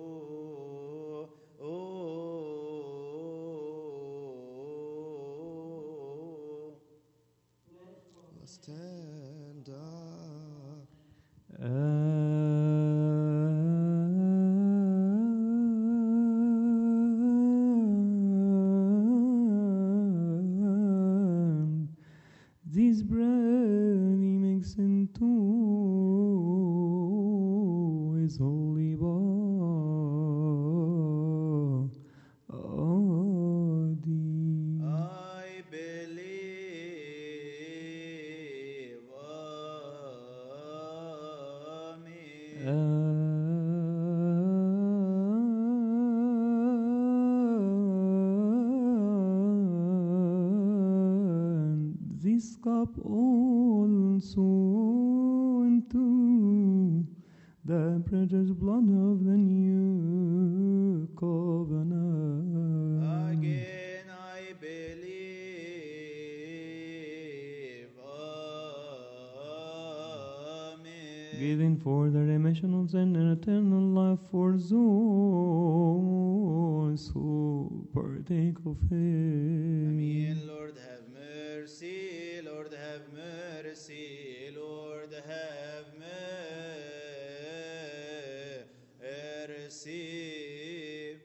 Oh. Let's stand up. And this bread he makes into his holy body. I believe. Amen. this cup also into the precious blood of the new covenant. Again I believe. Amen. Giving for the remission of sin and eternal life for those who partake of him. Amen. Lord have mercy. Lord have mercy. Lord have mercy.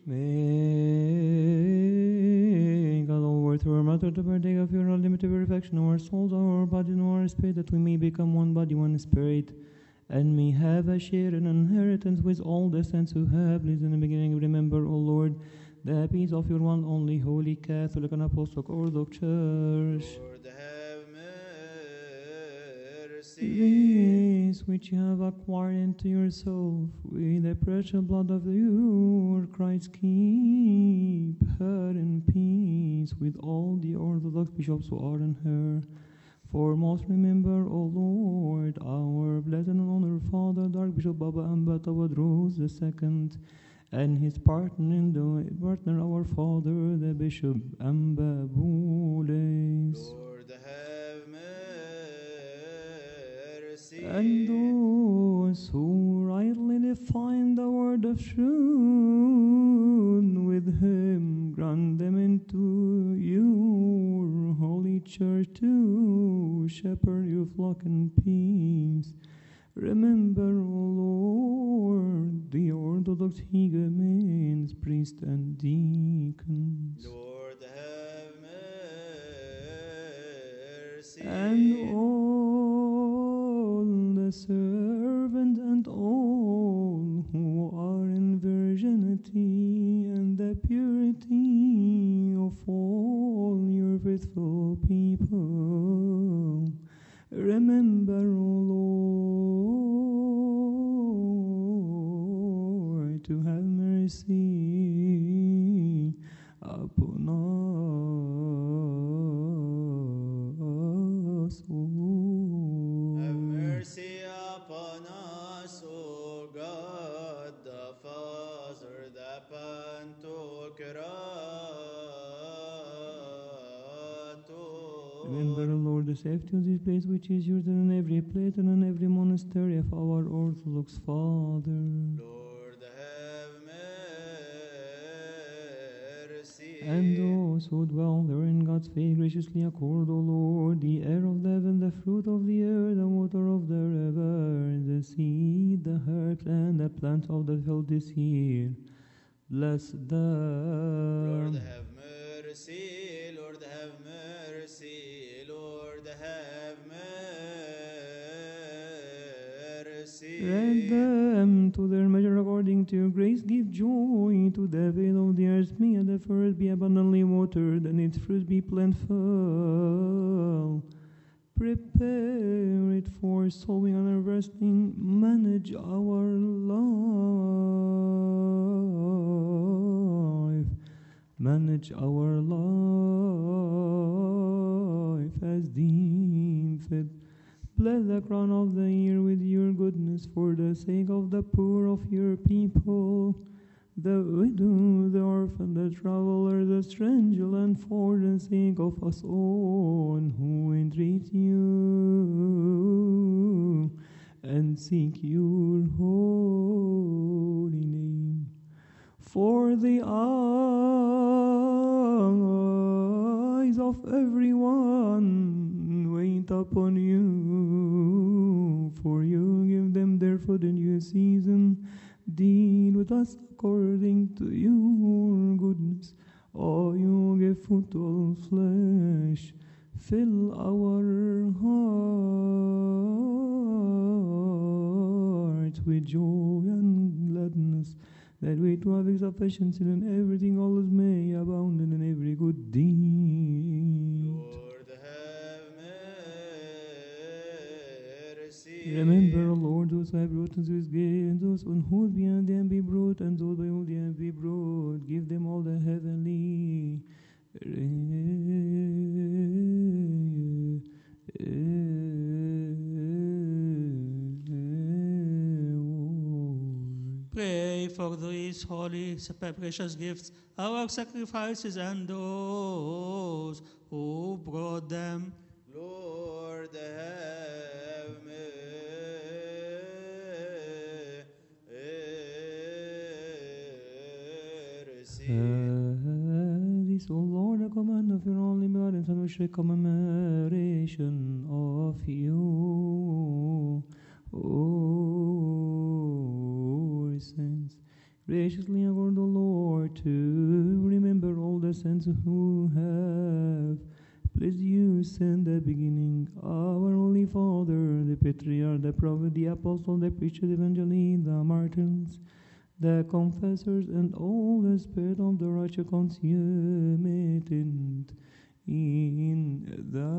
May God all worth our matter to partake of your unlimited perfection, our souls, our body, and our spirit, that we may become one body, one spirit, and may have a share in inheritance with all the saints who have lived in the beginning. Remember, O Lord, the peace of your one only holy Catholic and Apostolic Orthodox Church. Lord have mercy. Grace which you have acquired into yourself with the precious blood of your Christ, keep her in peace with all the Orthodox bishops who are in her. Foremost remember, O Lord, our blessed and honored Father, the Archbishop Baba Amba Tawadros the Second, and his partner in the partner, our Father, the Bishop Amba Bules. Lord have mercy. And those who rightly define the word of truth with him, grant them into your holy church to shepherd your flock in peace. Remember, O Lord, the Orthodox hegumens, priests, and deacons. Lord have mercy. And all the servants and all who are in virginity and the purity of all your faithful people. Remember, O Lord, to have mercy upon us. Have mercy upon us, O God, the Father, the Pantocrator. Remember, O Lord, the safety of this place which is yours, and in every plate and in every monastery of our Orthodox Father. Lord have mercy. And those who dwell there in God's faith graciously accord, O Lord, the air of the heaven, the fruit of the earth, the water of the river, the seed, the herb, and the plants of the field this year. Bless them. Lord have mercy. Lord have mercy. Lord have mercy. Grant them to their measure according to your grace. Give joy to the veil of the earth. May the earth be abundantly watered and its fruit be plentiful. Prepare it for sowing and harvesting. Manage our life. Manage our life as deemed fit. Bless the crown of the year with your goodness for the sake of the poor of your people, the widow, the orphan, the traveler, the stranger, and for the sake of us all who entreat you and seek your holy name. For the eyes of everyone wait upon you, for you give them their food in due season. Deal with us according to your goodness. Oh, you give food to all flesh. Fill our hearts with joy and gladness, that we to have sufficiency in everything always may abound in every good deed. Lord have mercy. Remember, O Lord, those who have brought us with gifts, those on whose behalf they have been brought, and those by whom they have been brought. Give them all the heavenly rain. these holy, precious gifts, our sacrifices, and those who brought them. Lord, have mercy. Uh, this, O Lord, a command of your only begotten Son, which the commemoration of you, O saints, graciously accord, O Lord, to remember all the saints who have pleased you since the beginning. Our Holy Father, the Patriarch, the Prophet, the Apostle, the Preacher, the Evangelist, the Martyrs, the confessors, and all the spirit of the righteous consummated in the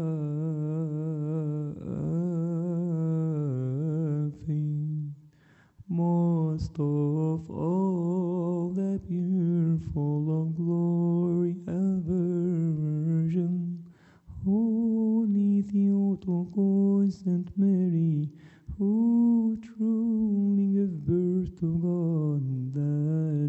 faith. Most of all, the pure, full of glory, ever Virgin, Holy Theotokos, Saint Mary, who truly gave birth to God the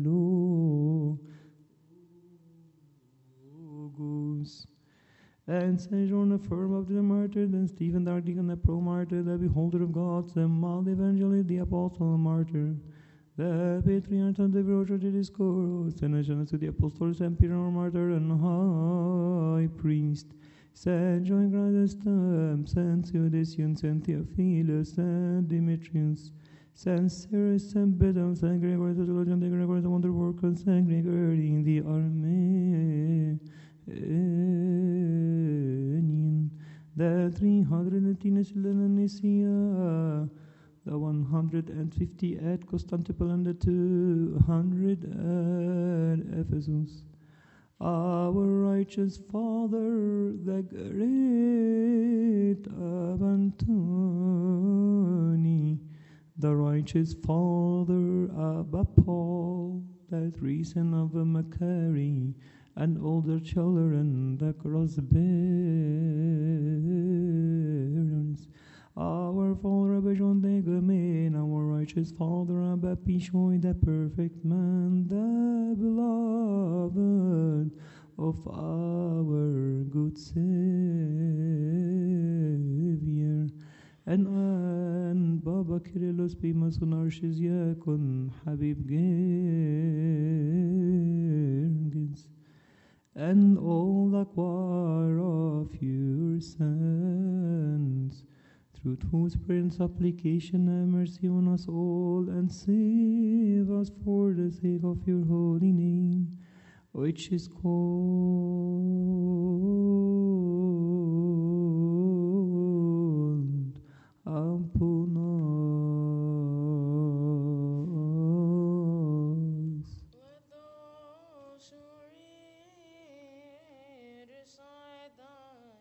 Logos, and Saint John, the firm of the martyr, and Stephen the archdeacon, the pro-martyr, the beholder of God, Saint Mal the evangelist, the apostle, the martyr, the patriarch of the Virgin of the discourse, and the the apostle, Saint Peter, martyr, and high priest, Saint John Chrysostom, Saint Theodosius, Saint Theophilus, Saint Demetrius, Saint Cyrus, Saint Bedel, Saint Gregory the theologian, the Gregory the wonder worker, Saint Gregory the Armenian, the three hundred eighteen children Nicaea, the one hundred fifty at Constantinople, and the two hundred at Ephesus. Our righteous Father, the great Abantoni, the righteous Father Abba Paul, the three sons of Macari, and all their children, the cross-bearers. Our Father Abba John de Gamen, our righteous Father Abba Pishoy, the perfect man, the beloved of our good Savior, and and Baba Kyrillos Pimasun Arshizyakun Habib Gergis, and all the choir of your saints, through whose prayer and supplication have mercy on us all, and save us for the sake of your holy name, which is called Ampunos. Let those who read recite the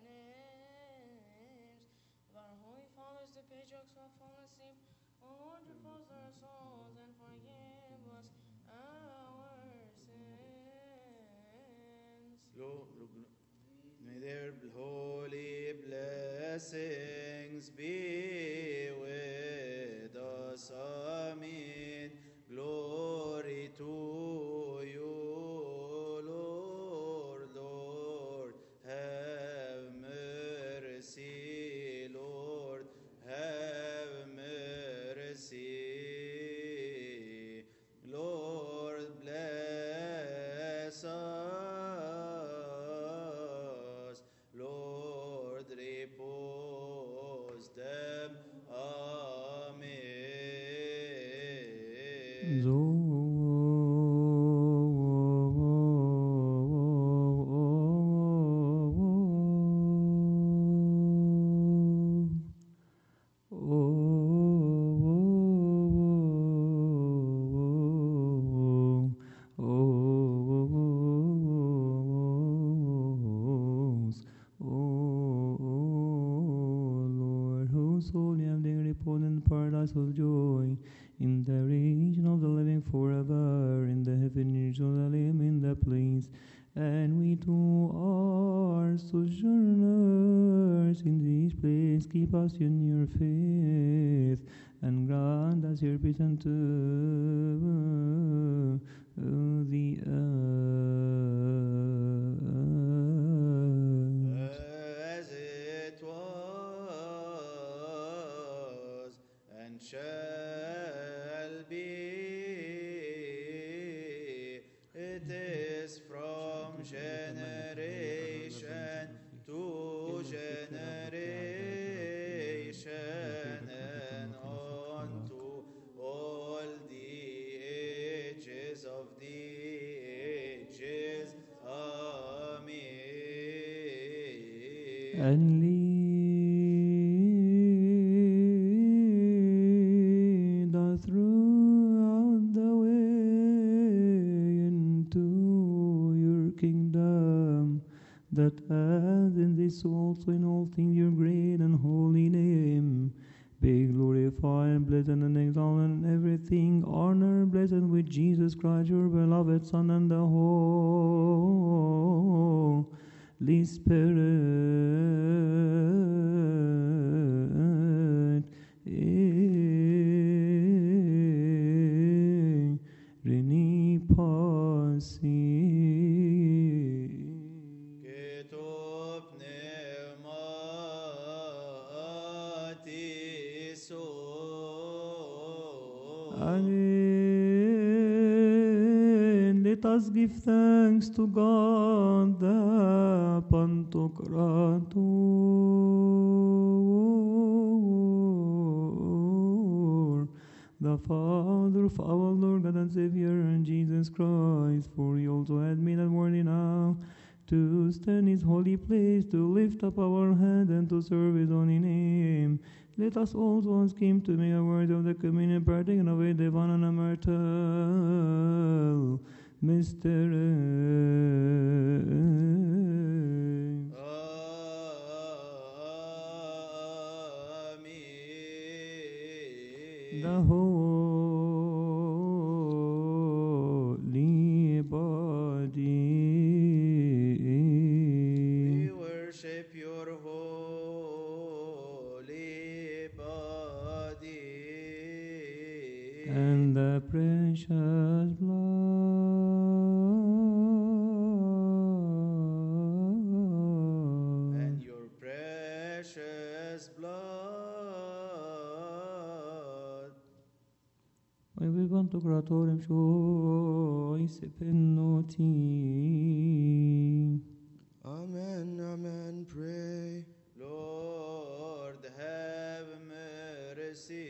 names of our holy fathers, the patriarchs who have fallen asleep. O Lord, repose their souls and forgive us our sins. Lord, may their holy blessings be with us. Amen. Glory to you, Lord. Lord, have mercy. Lord, have mercy. Lord, bless us. Lord, repose them. Amen. Paradise of joy, in the region of the living forever, in the heavenly Jerusalem, in the place, and we too are sojourners in this place. Keep us in your faith and grant us your peace unto the earth. As it was and shall be, it is from generation to generation and unto all the ages of the ages. Amen. And lead us throughout the way into your kingdom, that as in this also in all things your great and holy name be glorified and blessed and exalted in everything, honor, blessed with Jesus Christ, your beloved Son, and the Holy Spirit. Reni Pasi. Ketop pneumatis o. Amen. Let us give thanks to God, the Pantocrator, the Father of our Lord God and Savior, and Jesus Christ, for he also had made us worthy now to stand in his holy place, to lift up our head and to serve his holy name. Let us also ask him to make a word of the communion, partaking of a divine and immortal mystery. The holy body. We worship your holy body And the precious blood and your precious blood. we want to gratorem shois penoti. Amen, amen, pray. Lord, have mercy.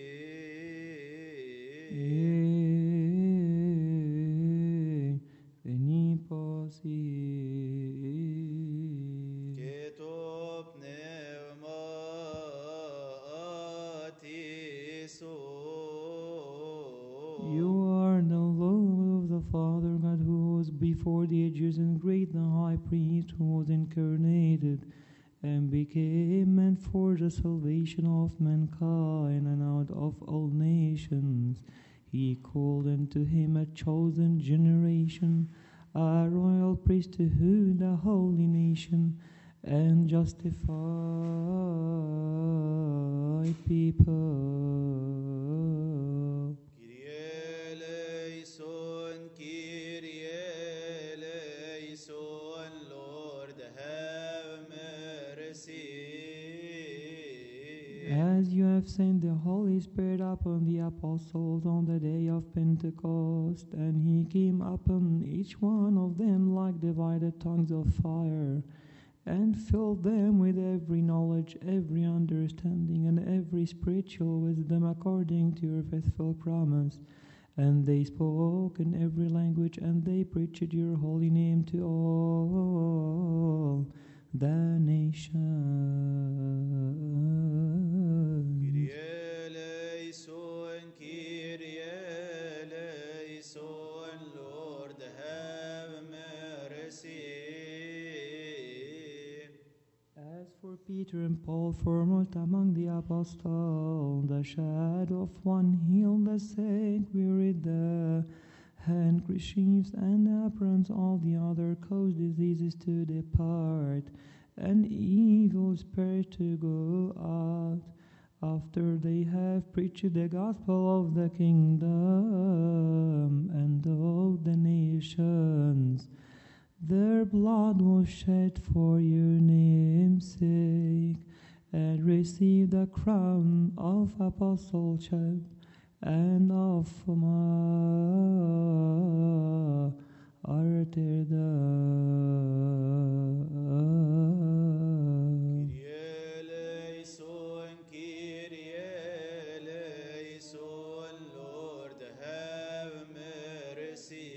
Veni posi. Ketop pneumatis o. You are the Lord of the Father God, who was before the ages, and great the high priest, who was incarnated and became man for the salvation of mankind, and out of all nations he called unto him a chosen generation, a royal priesthood, a holy nation, and justified people. Kyrie eleison, Kyrie eleison, Lord, have mercy. As you have sent the Holy Spirit upon the apostles on the day of Pentecost, and he came upon each one of them like divided tongues of fire, and filled them with every knowledge, every understanding, and every spiritual wisdom according to your faithful promise. And they spoke in every language, and they preached your holy name to all the nations. Kyrie eleison, Kyrie eleison, Lord, have mercy. As for Peter and Paul, foremost among the apostles, the shadow of one healed the sick, wearied the handkerchiefs and aprons, all the other caused diseases to depart, and evil spirits to go out. after they have preached the gospel of the kingdom and of the nations. Their blood was shed for your name's sake, and received the crown of apostleship and of martyrdom. Kyrie eleison, Kyrie eleison, Lord have mercy.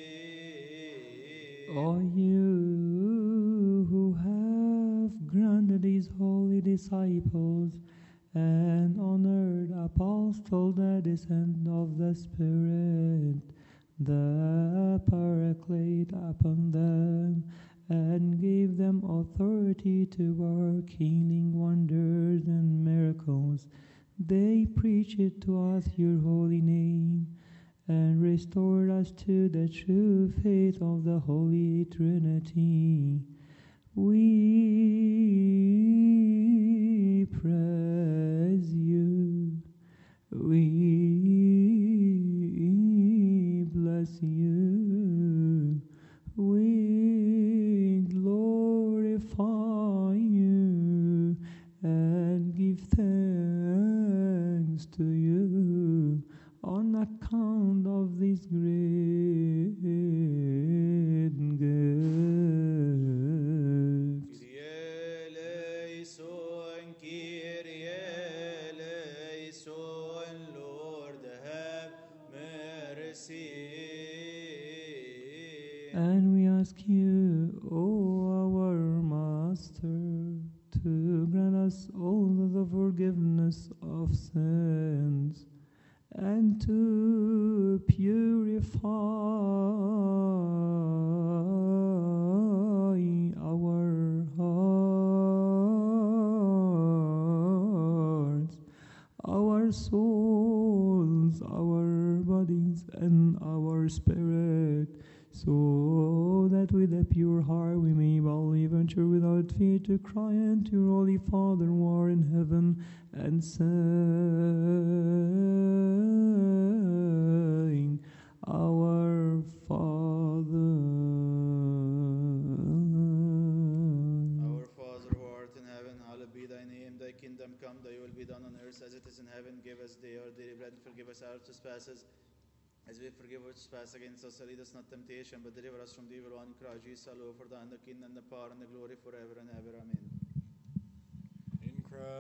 O you who have granted these holy disciples and honored apostle the descent of the Spirit, the Paraclete upon them, and gave them authority to work healing wonders and miracles, they preach it to us your holy name, and restored us to the true faith of the Holy Trinity. We praise you. We bless you. We glorify you and give thanks to you on account of this great gift. Kyrie eleison, Kyrie eleison, Lord have mercy. And we ask you, O our Master, to grant us all the forgiveness of sins, and to purify our hearts, our souls, our bodies, and our spirit, so that with a pure heart we may boldly venture without fear to cry unto your Holy Father who art in heaven, and saying, Our Father. Our Father who art in heaven, hallowed be thy name. Thy kingdom come, thy will be done on earth as it is in heaven. Give us day our daily bread, and forgive us our trespasses, as we forgive our trespass against us. And lead us not temptation, but deliver us from the evil one. Christ Jesus our Lord, for thine the kingdom, and the power, and the glory forever and ever. Amen. In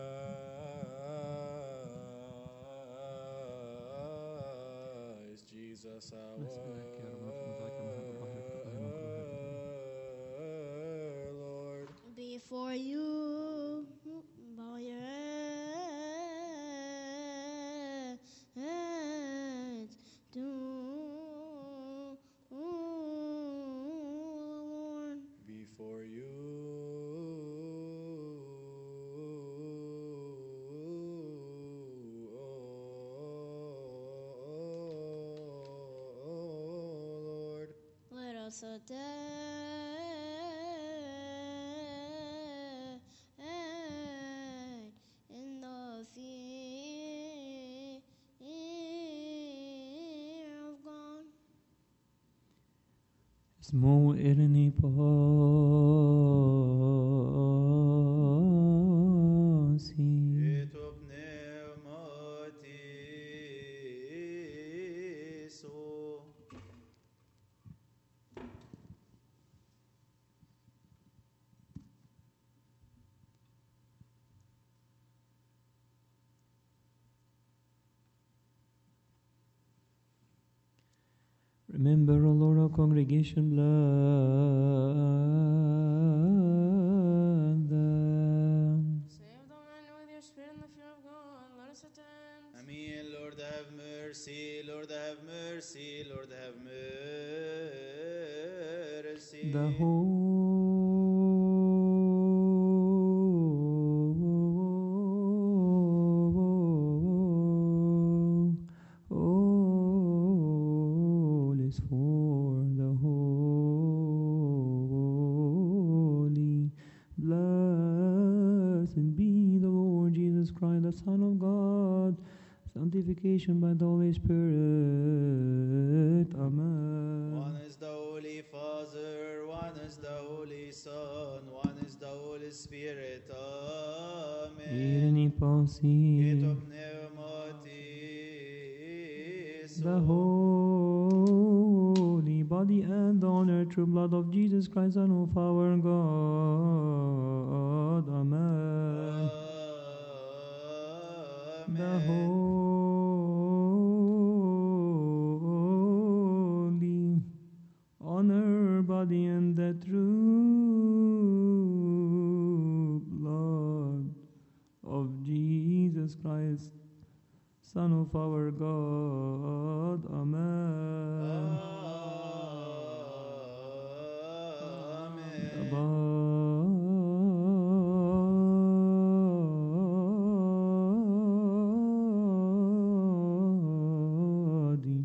Christ Jesus our Lord. Before you bow your heads to Lord. Before you Lord. Let us attend in the fear of God. Small irony posi. Et ob pneumatis o. Remember, O Lord, our congregation, blood them. Save them and with your spirit in the fear of God. Let us attend. Amen. Lord have mercy, Lord have mercy, Lord have mercy. The whole is for the holy. Blessed be the Lord Jesus Christ, the Son of God, sanctification by the Holy Spirit. Amen. One is the Holy Father, one is the Holy Son, one is the Holy Spirit. Amen. Ireni pausi, Etum pneumatis. the holy body and honor, true blood of Jesus Christ, Son of our God. Amen. The holy honor, body, and the true blood of Jesus Christ, Son of our God. Amen. The body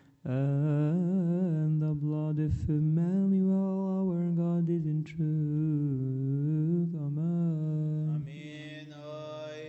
and the blood of Emmanuel, our God, is in truth. Amen. Amen. I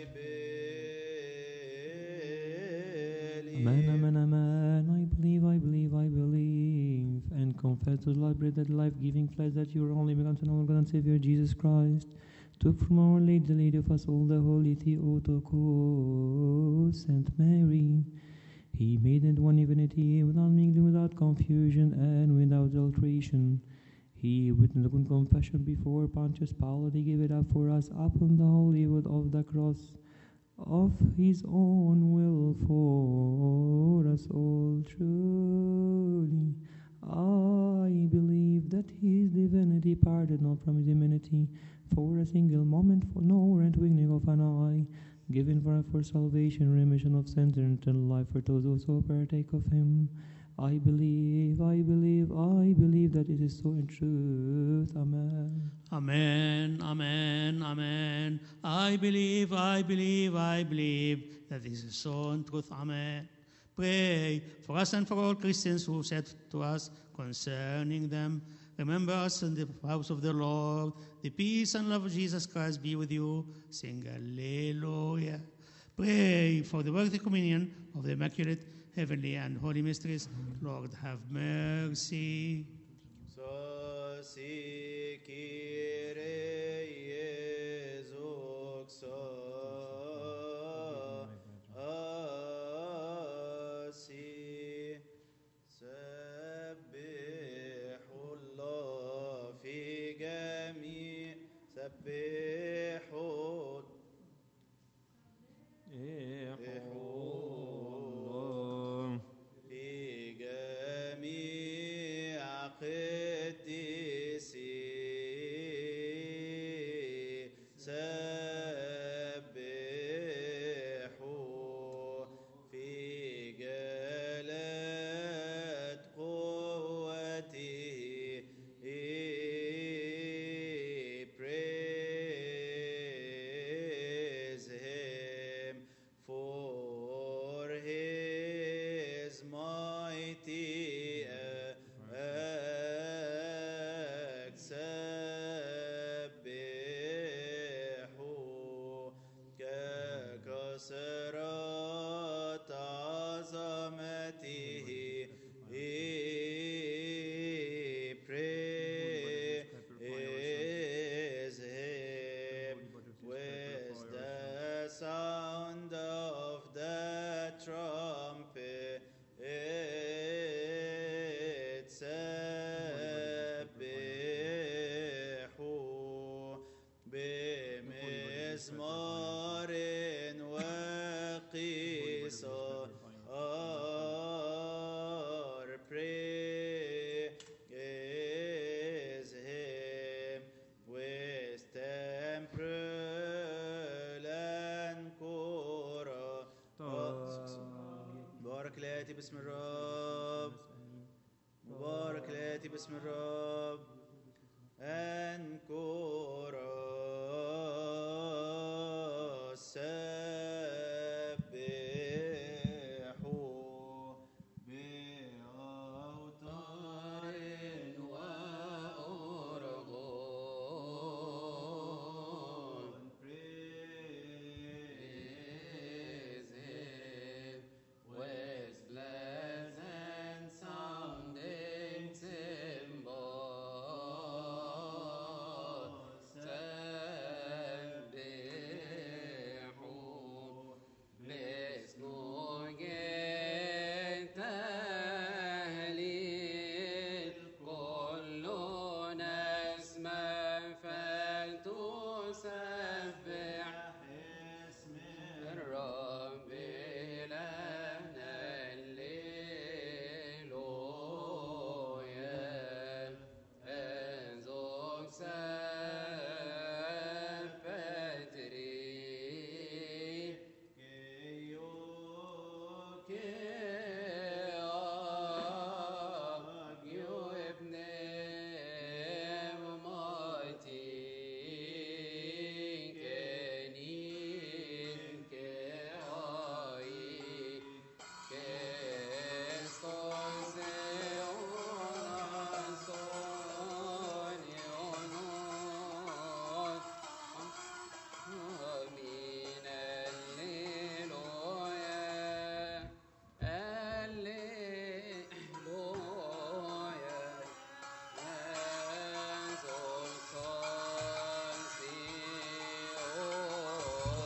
believe. Amen, amen, amen. I believe, I believe, I believe, and confess to the Lord, bread that life-giving flesh, that your only begotten Son, our God and Savior Jesus Christ, took from our Lady, the Lady of us all, the Holy Theotokos, Saint Mary. He made it one divinity, without mingling, without confusion, and without alteration. He, with the good confession before Pontius Pilate, he gave it up for us upon the holy wood of the cross, of his own will for us all. Truly, I believe that his divinity parted not from his humanity for a single moment, for nor a twinkling of an eye, given for, for salvation, remission of sins, and eternal life for those who so partake of him. I believe, I believe, I believe that it is so in truth. Amen. Amen, amen, amen. I believe, I believe, I believe that this is so in truth. Amen. Pray for us and for all Christians who said to us concerning them. Remember us in the house of the Lord. The peace and love of Jesus Christ be with you. Sing Alleluia. Pray for the worthy communion of the Immaculate, Heavenly, and Holy Mysteries. Lord, have mercy. So si Kyrie Zoxa asi سبحوا الله في جميع سبحوا في جميع قديسي سبحوا في جلال قوته praise him for his mighty acts سبحوا ككثرة عظمته praise him with the sound of the trumpet سبحوا بمزمار وقيصار praise him with temporal and choral. مبارك الآتي باسم الرب، مبارك الآتي باسم الرب. أنكورا سبحوا بأوتار وأورغون praise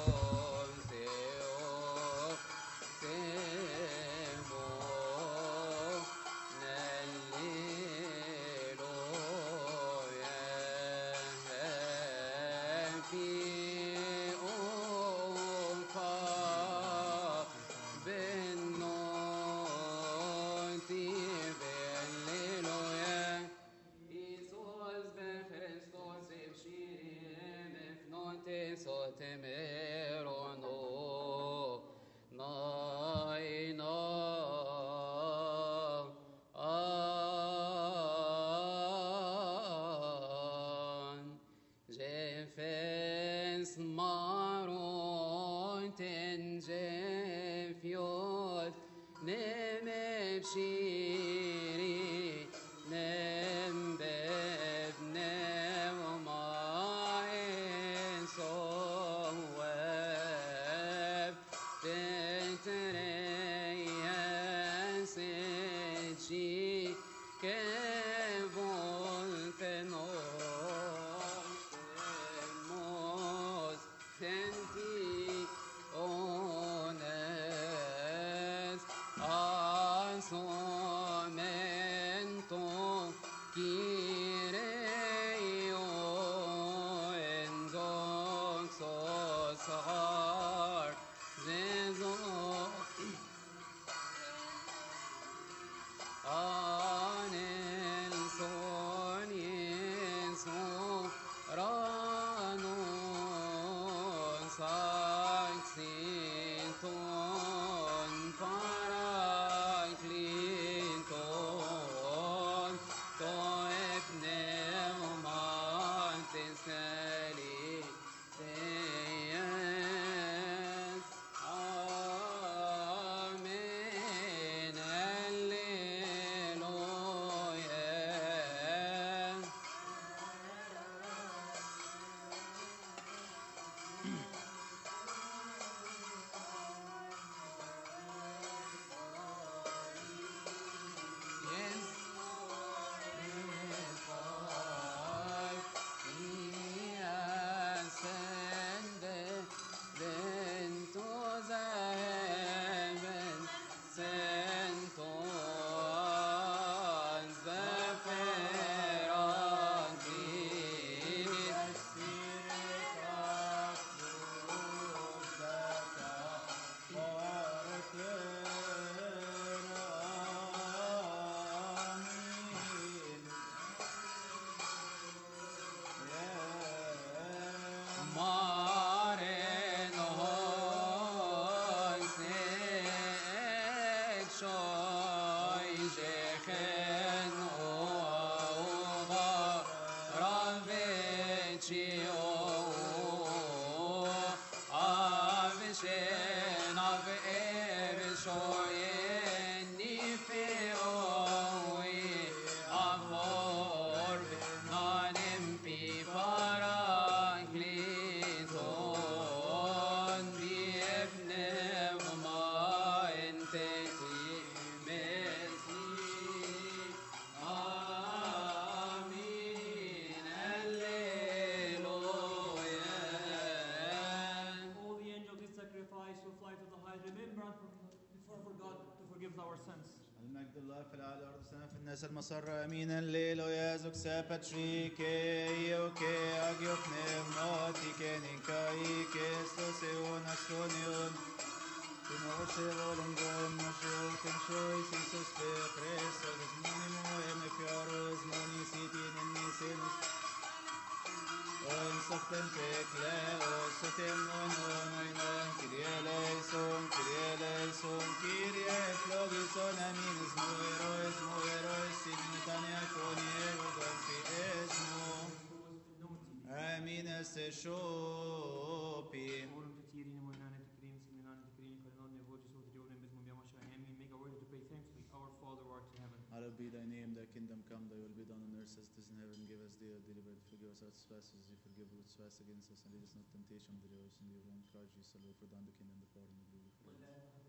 المجد الله في الأعلى الأرض السماء في الناس المسر أمين الليل ويازك سابتشيكي يوكي أجيوك نمناتي كينيكاي كيستوسيون أستونيون تنوشي غولنجون مشيو تنشوي سيسوس في كريستو اسموني موهم فيارو اسموني سيتين النيسينوس وإن سختم فيك لا أستم ونون وينون كريا ليسون كريا ليسون كريا فلوغيسون أمين اسمه ويرو اسمه ويرو السجن تانيا كوني وغن في اسمه أمين استشوبي Hallowed be thy name, thy kingdom come, thy will be done on earth as it is in heaven. Give us daily our daily bread, forgive us our trespasses as we forgive those who trespass against us, and lead us not into temptation, but deliver us from the evil one. Christ Jesus, our Lord, for thine the kingdom, the power, and the glory forever.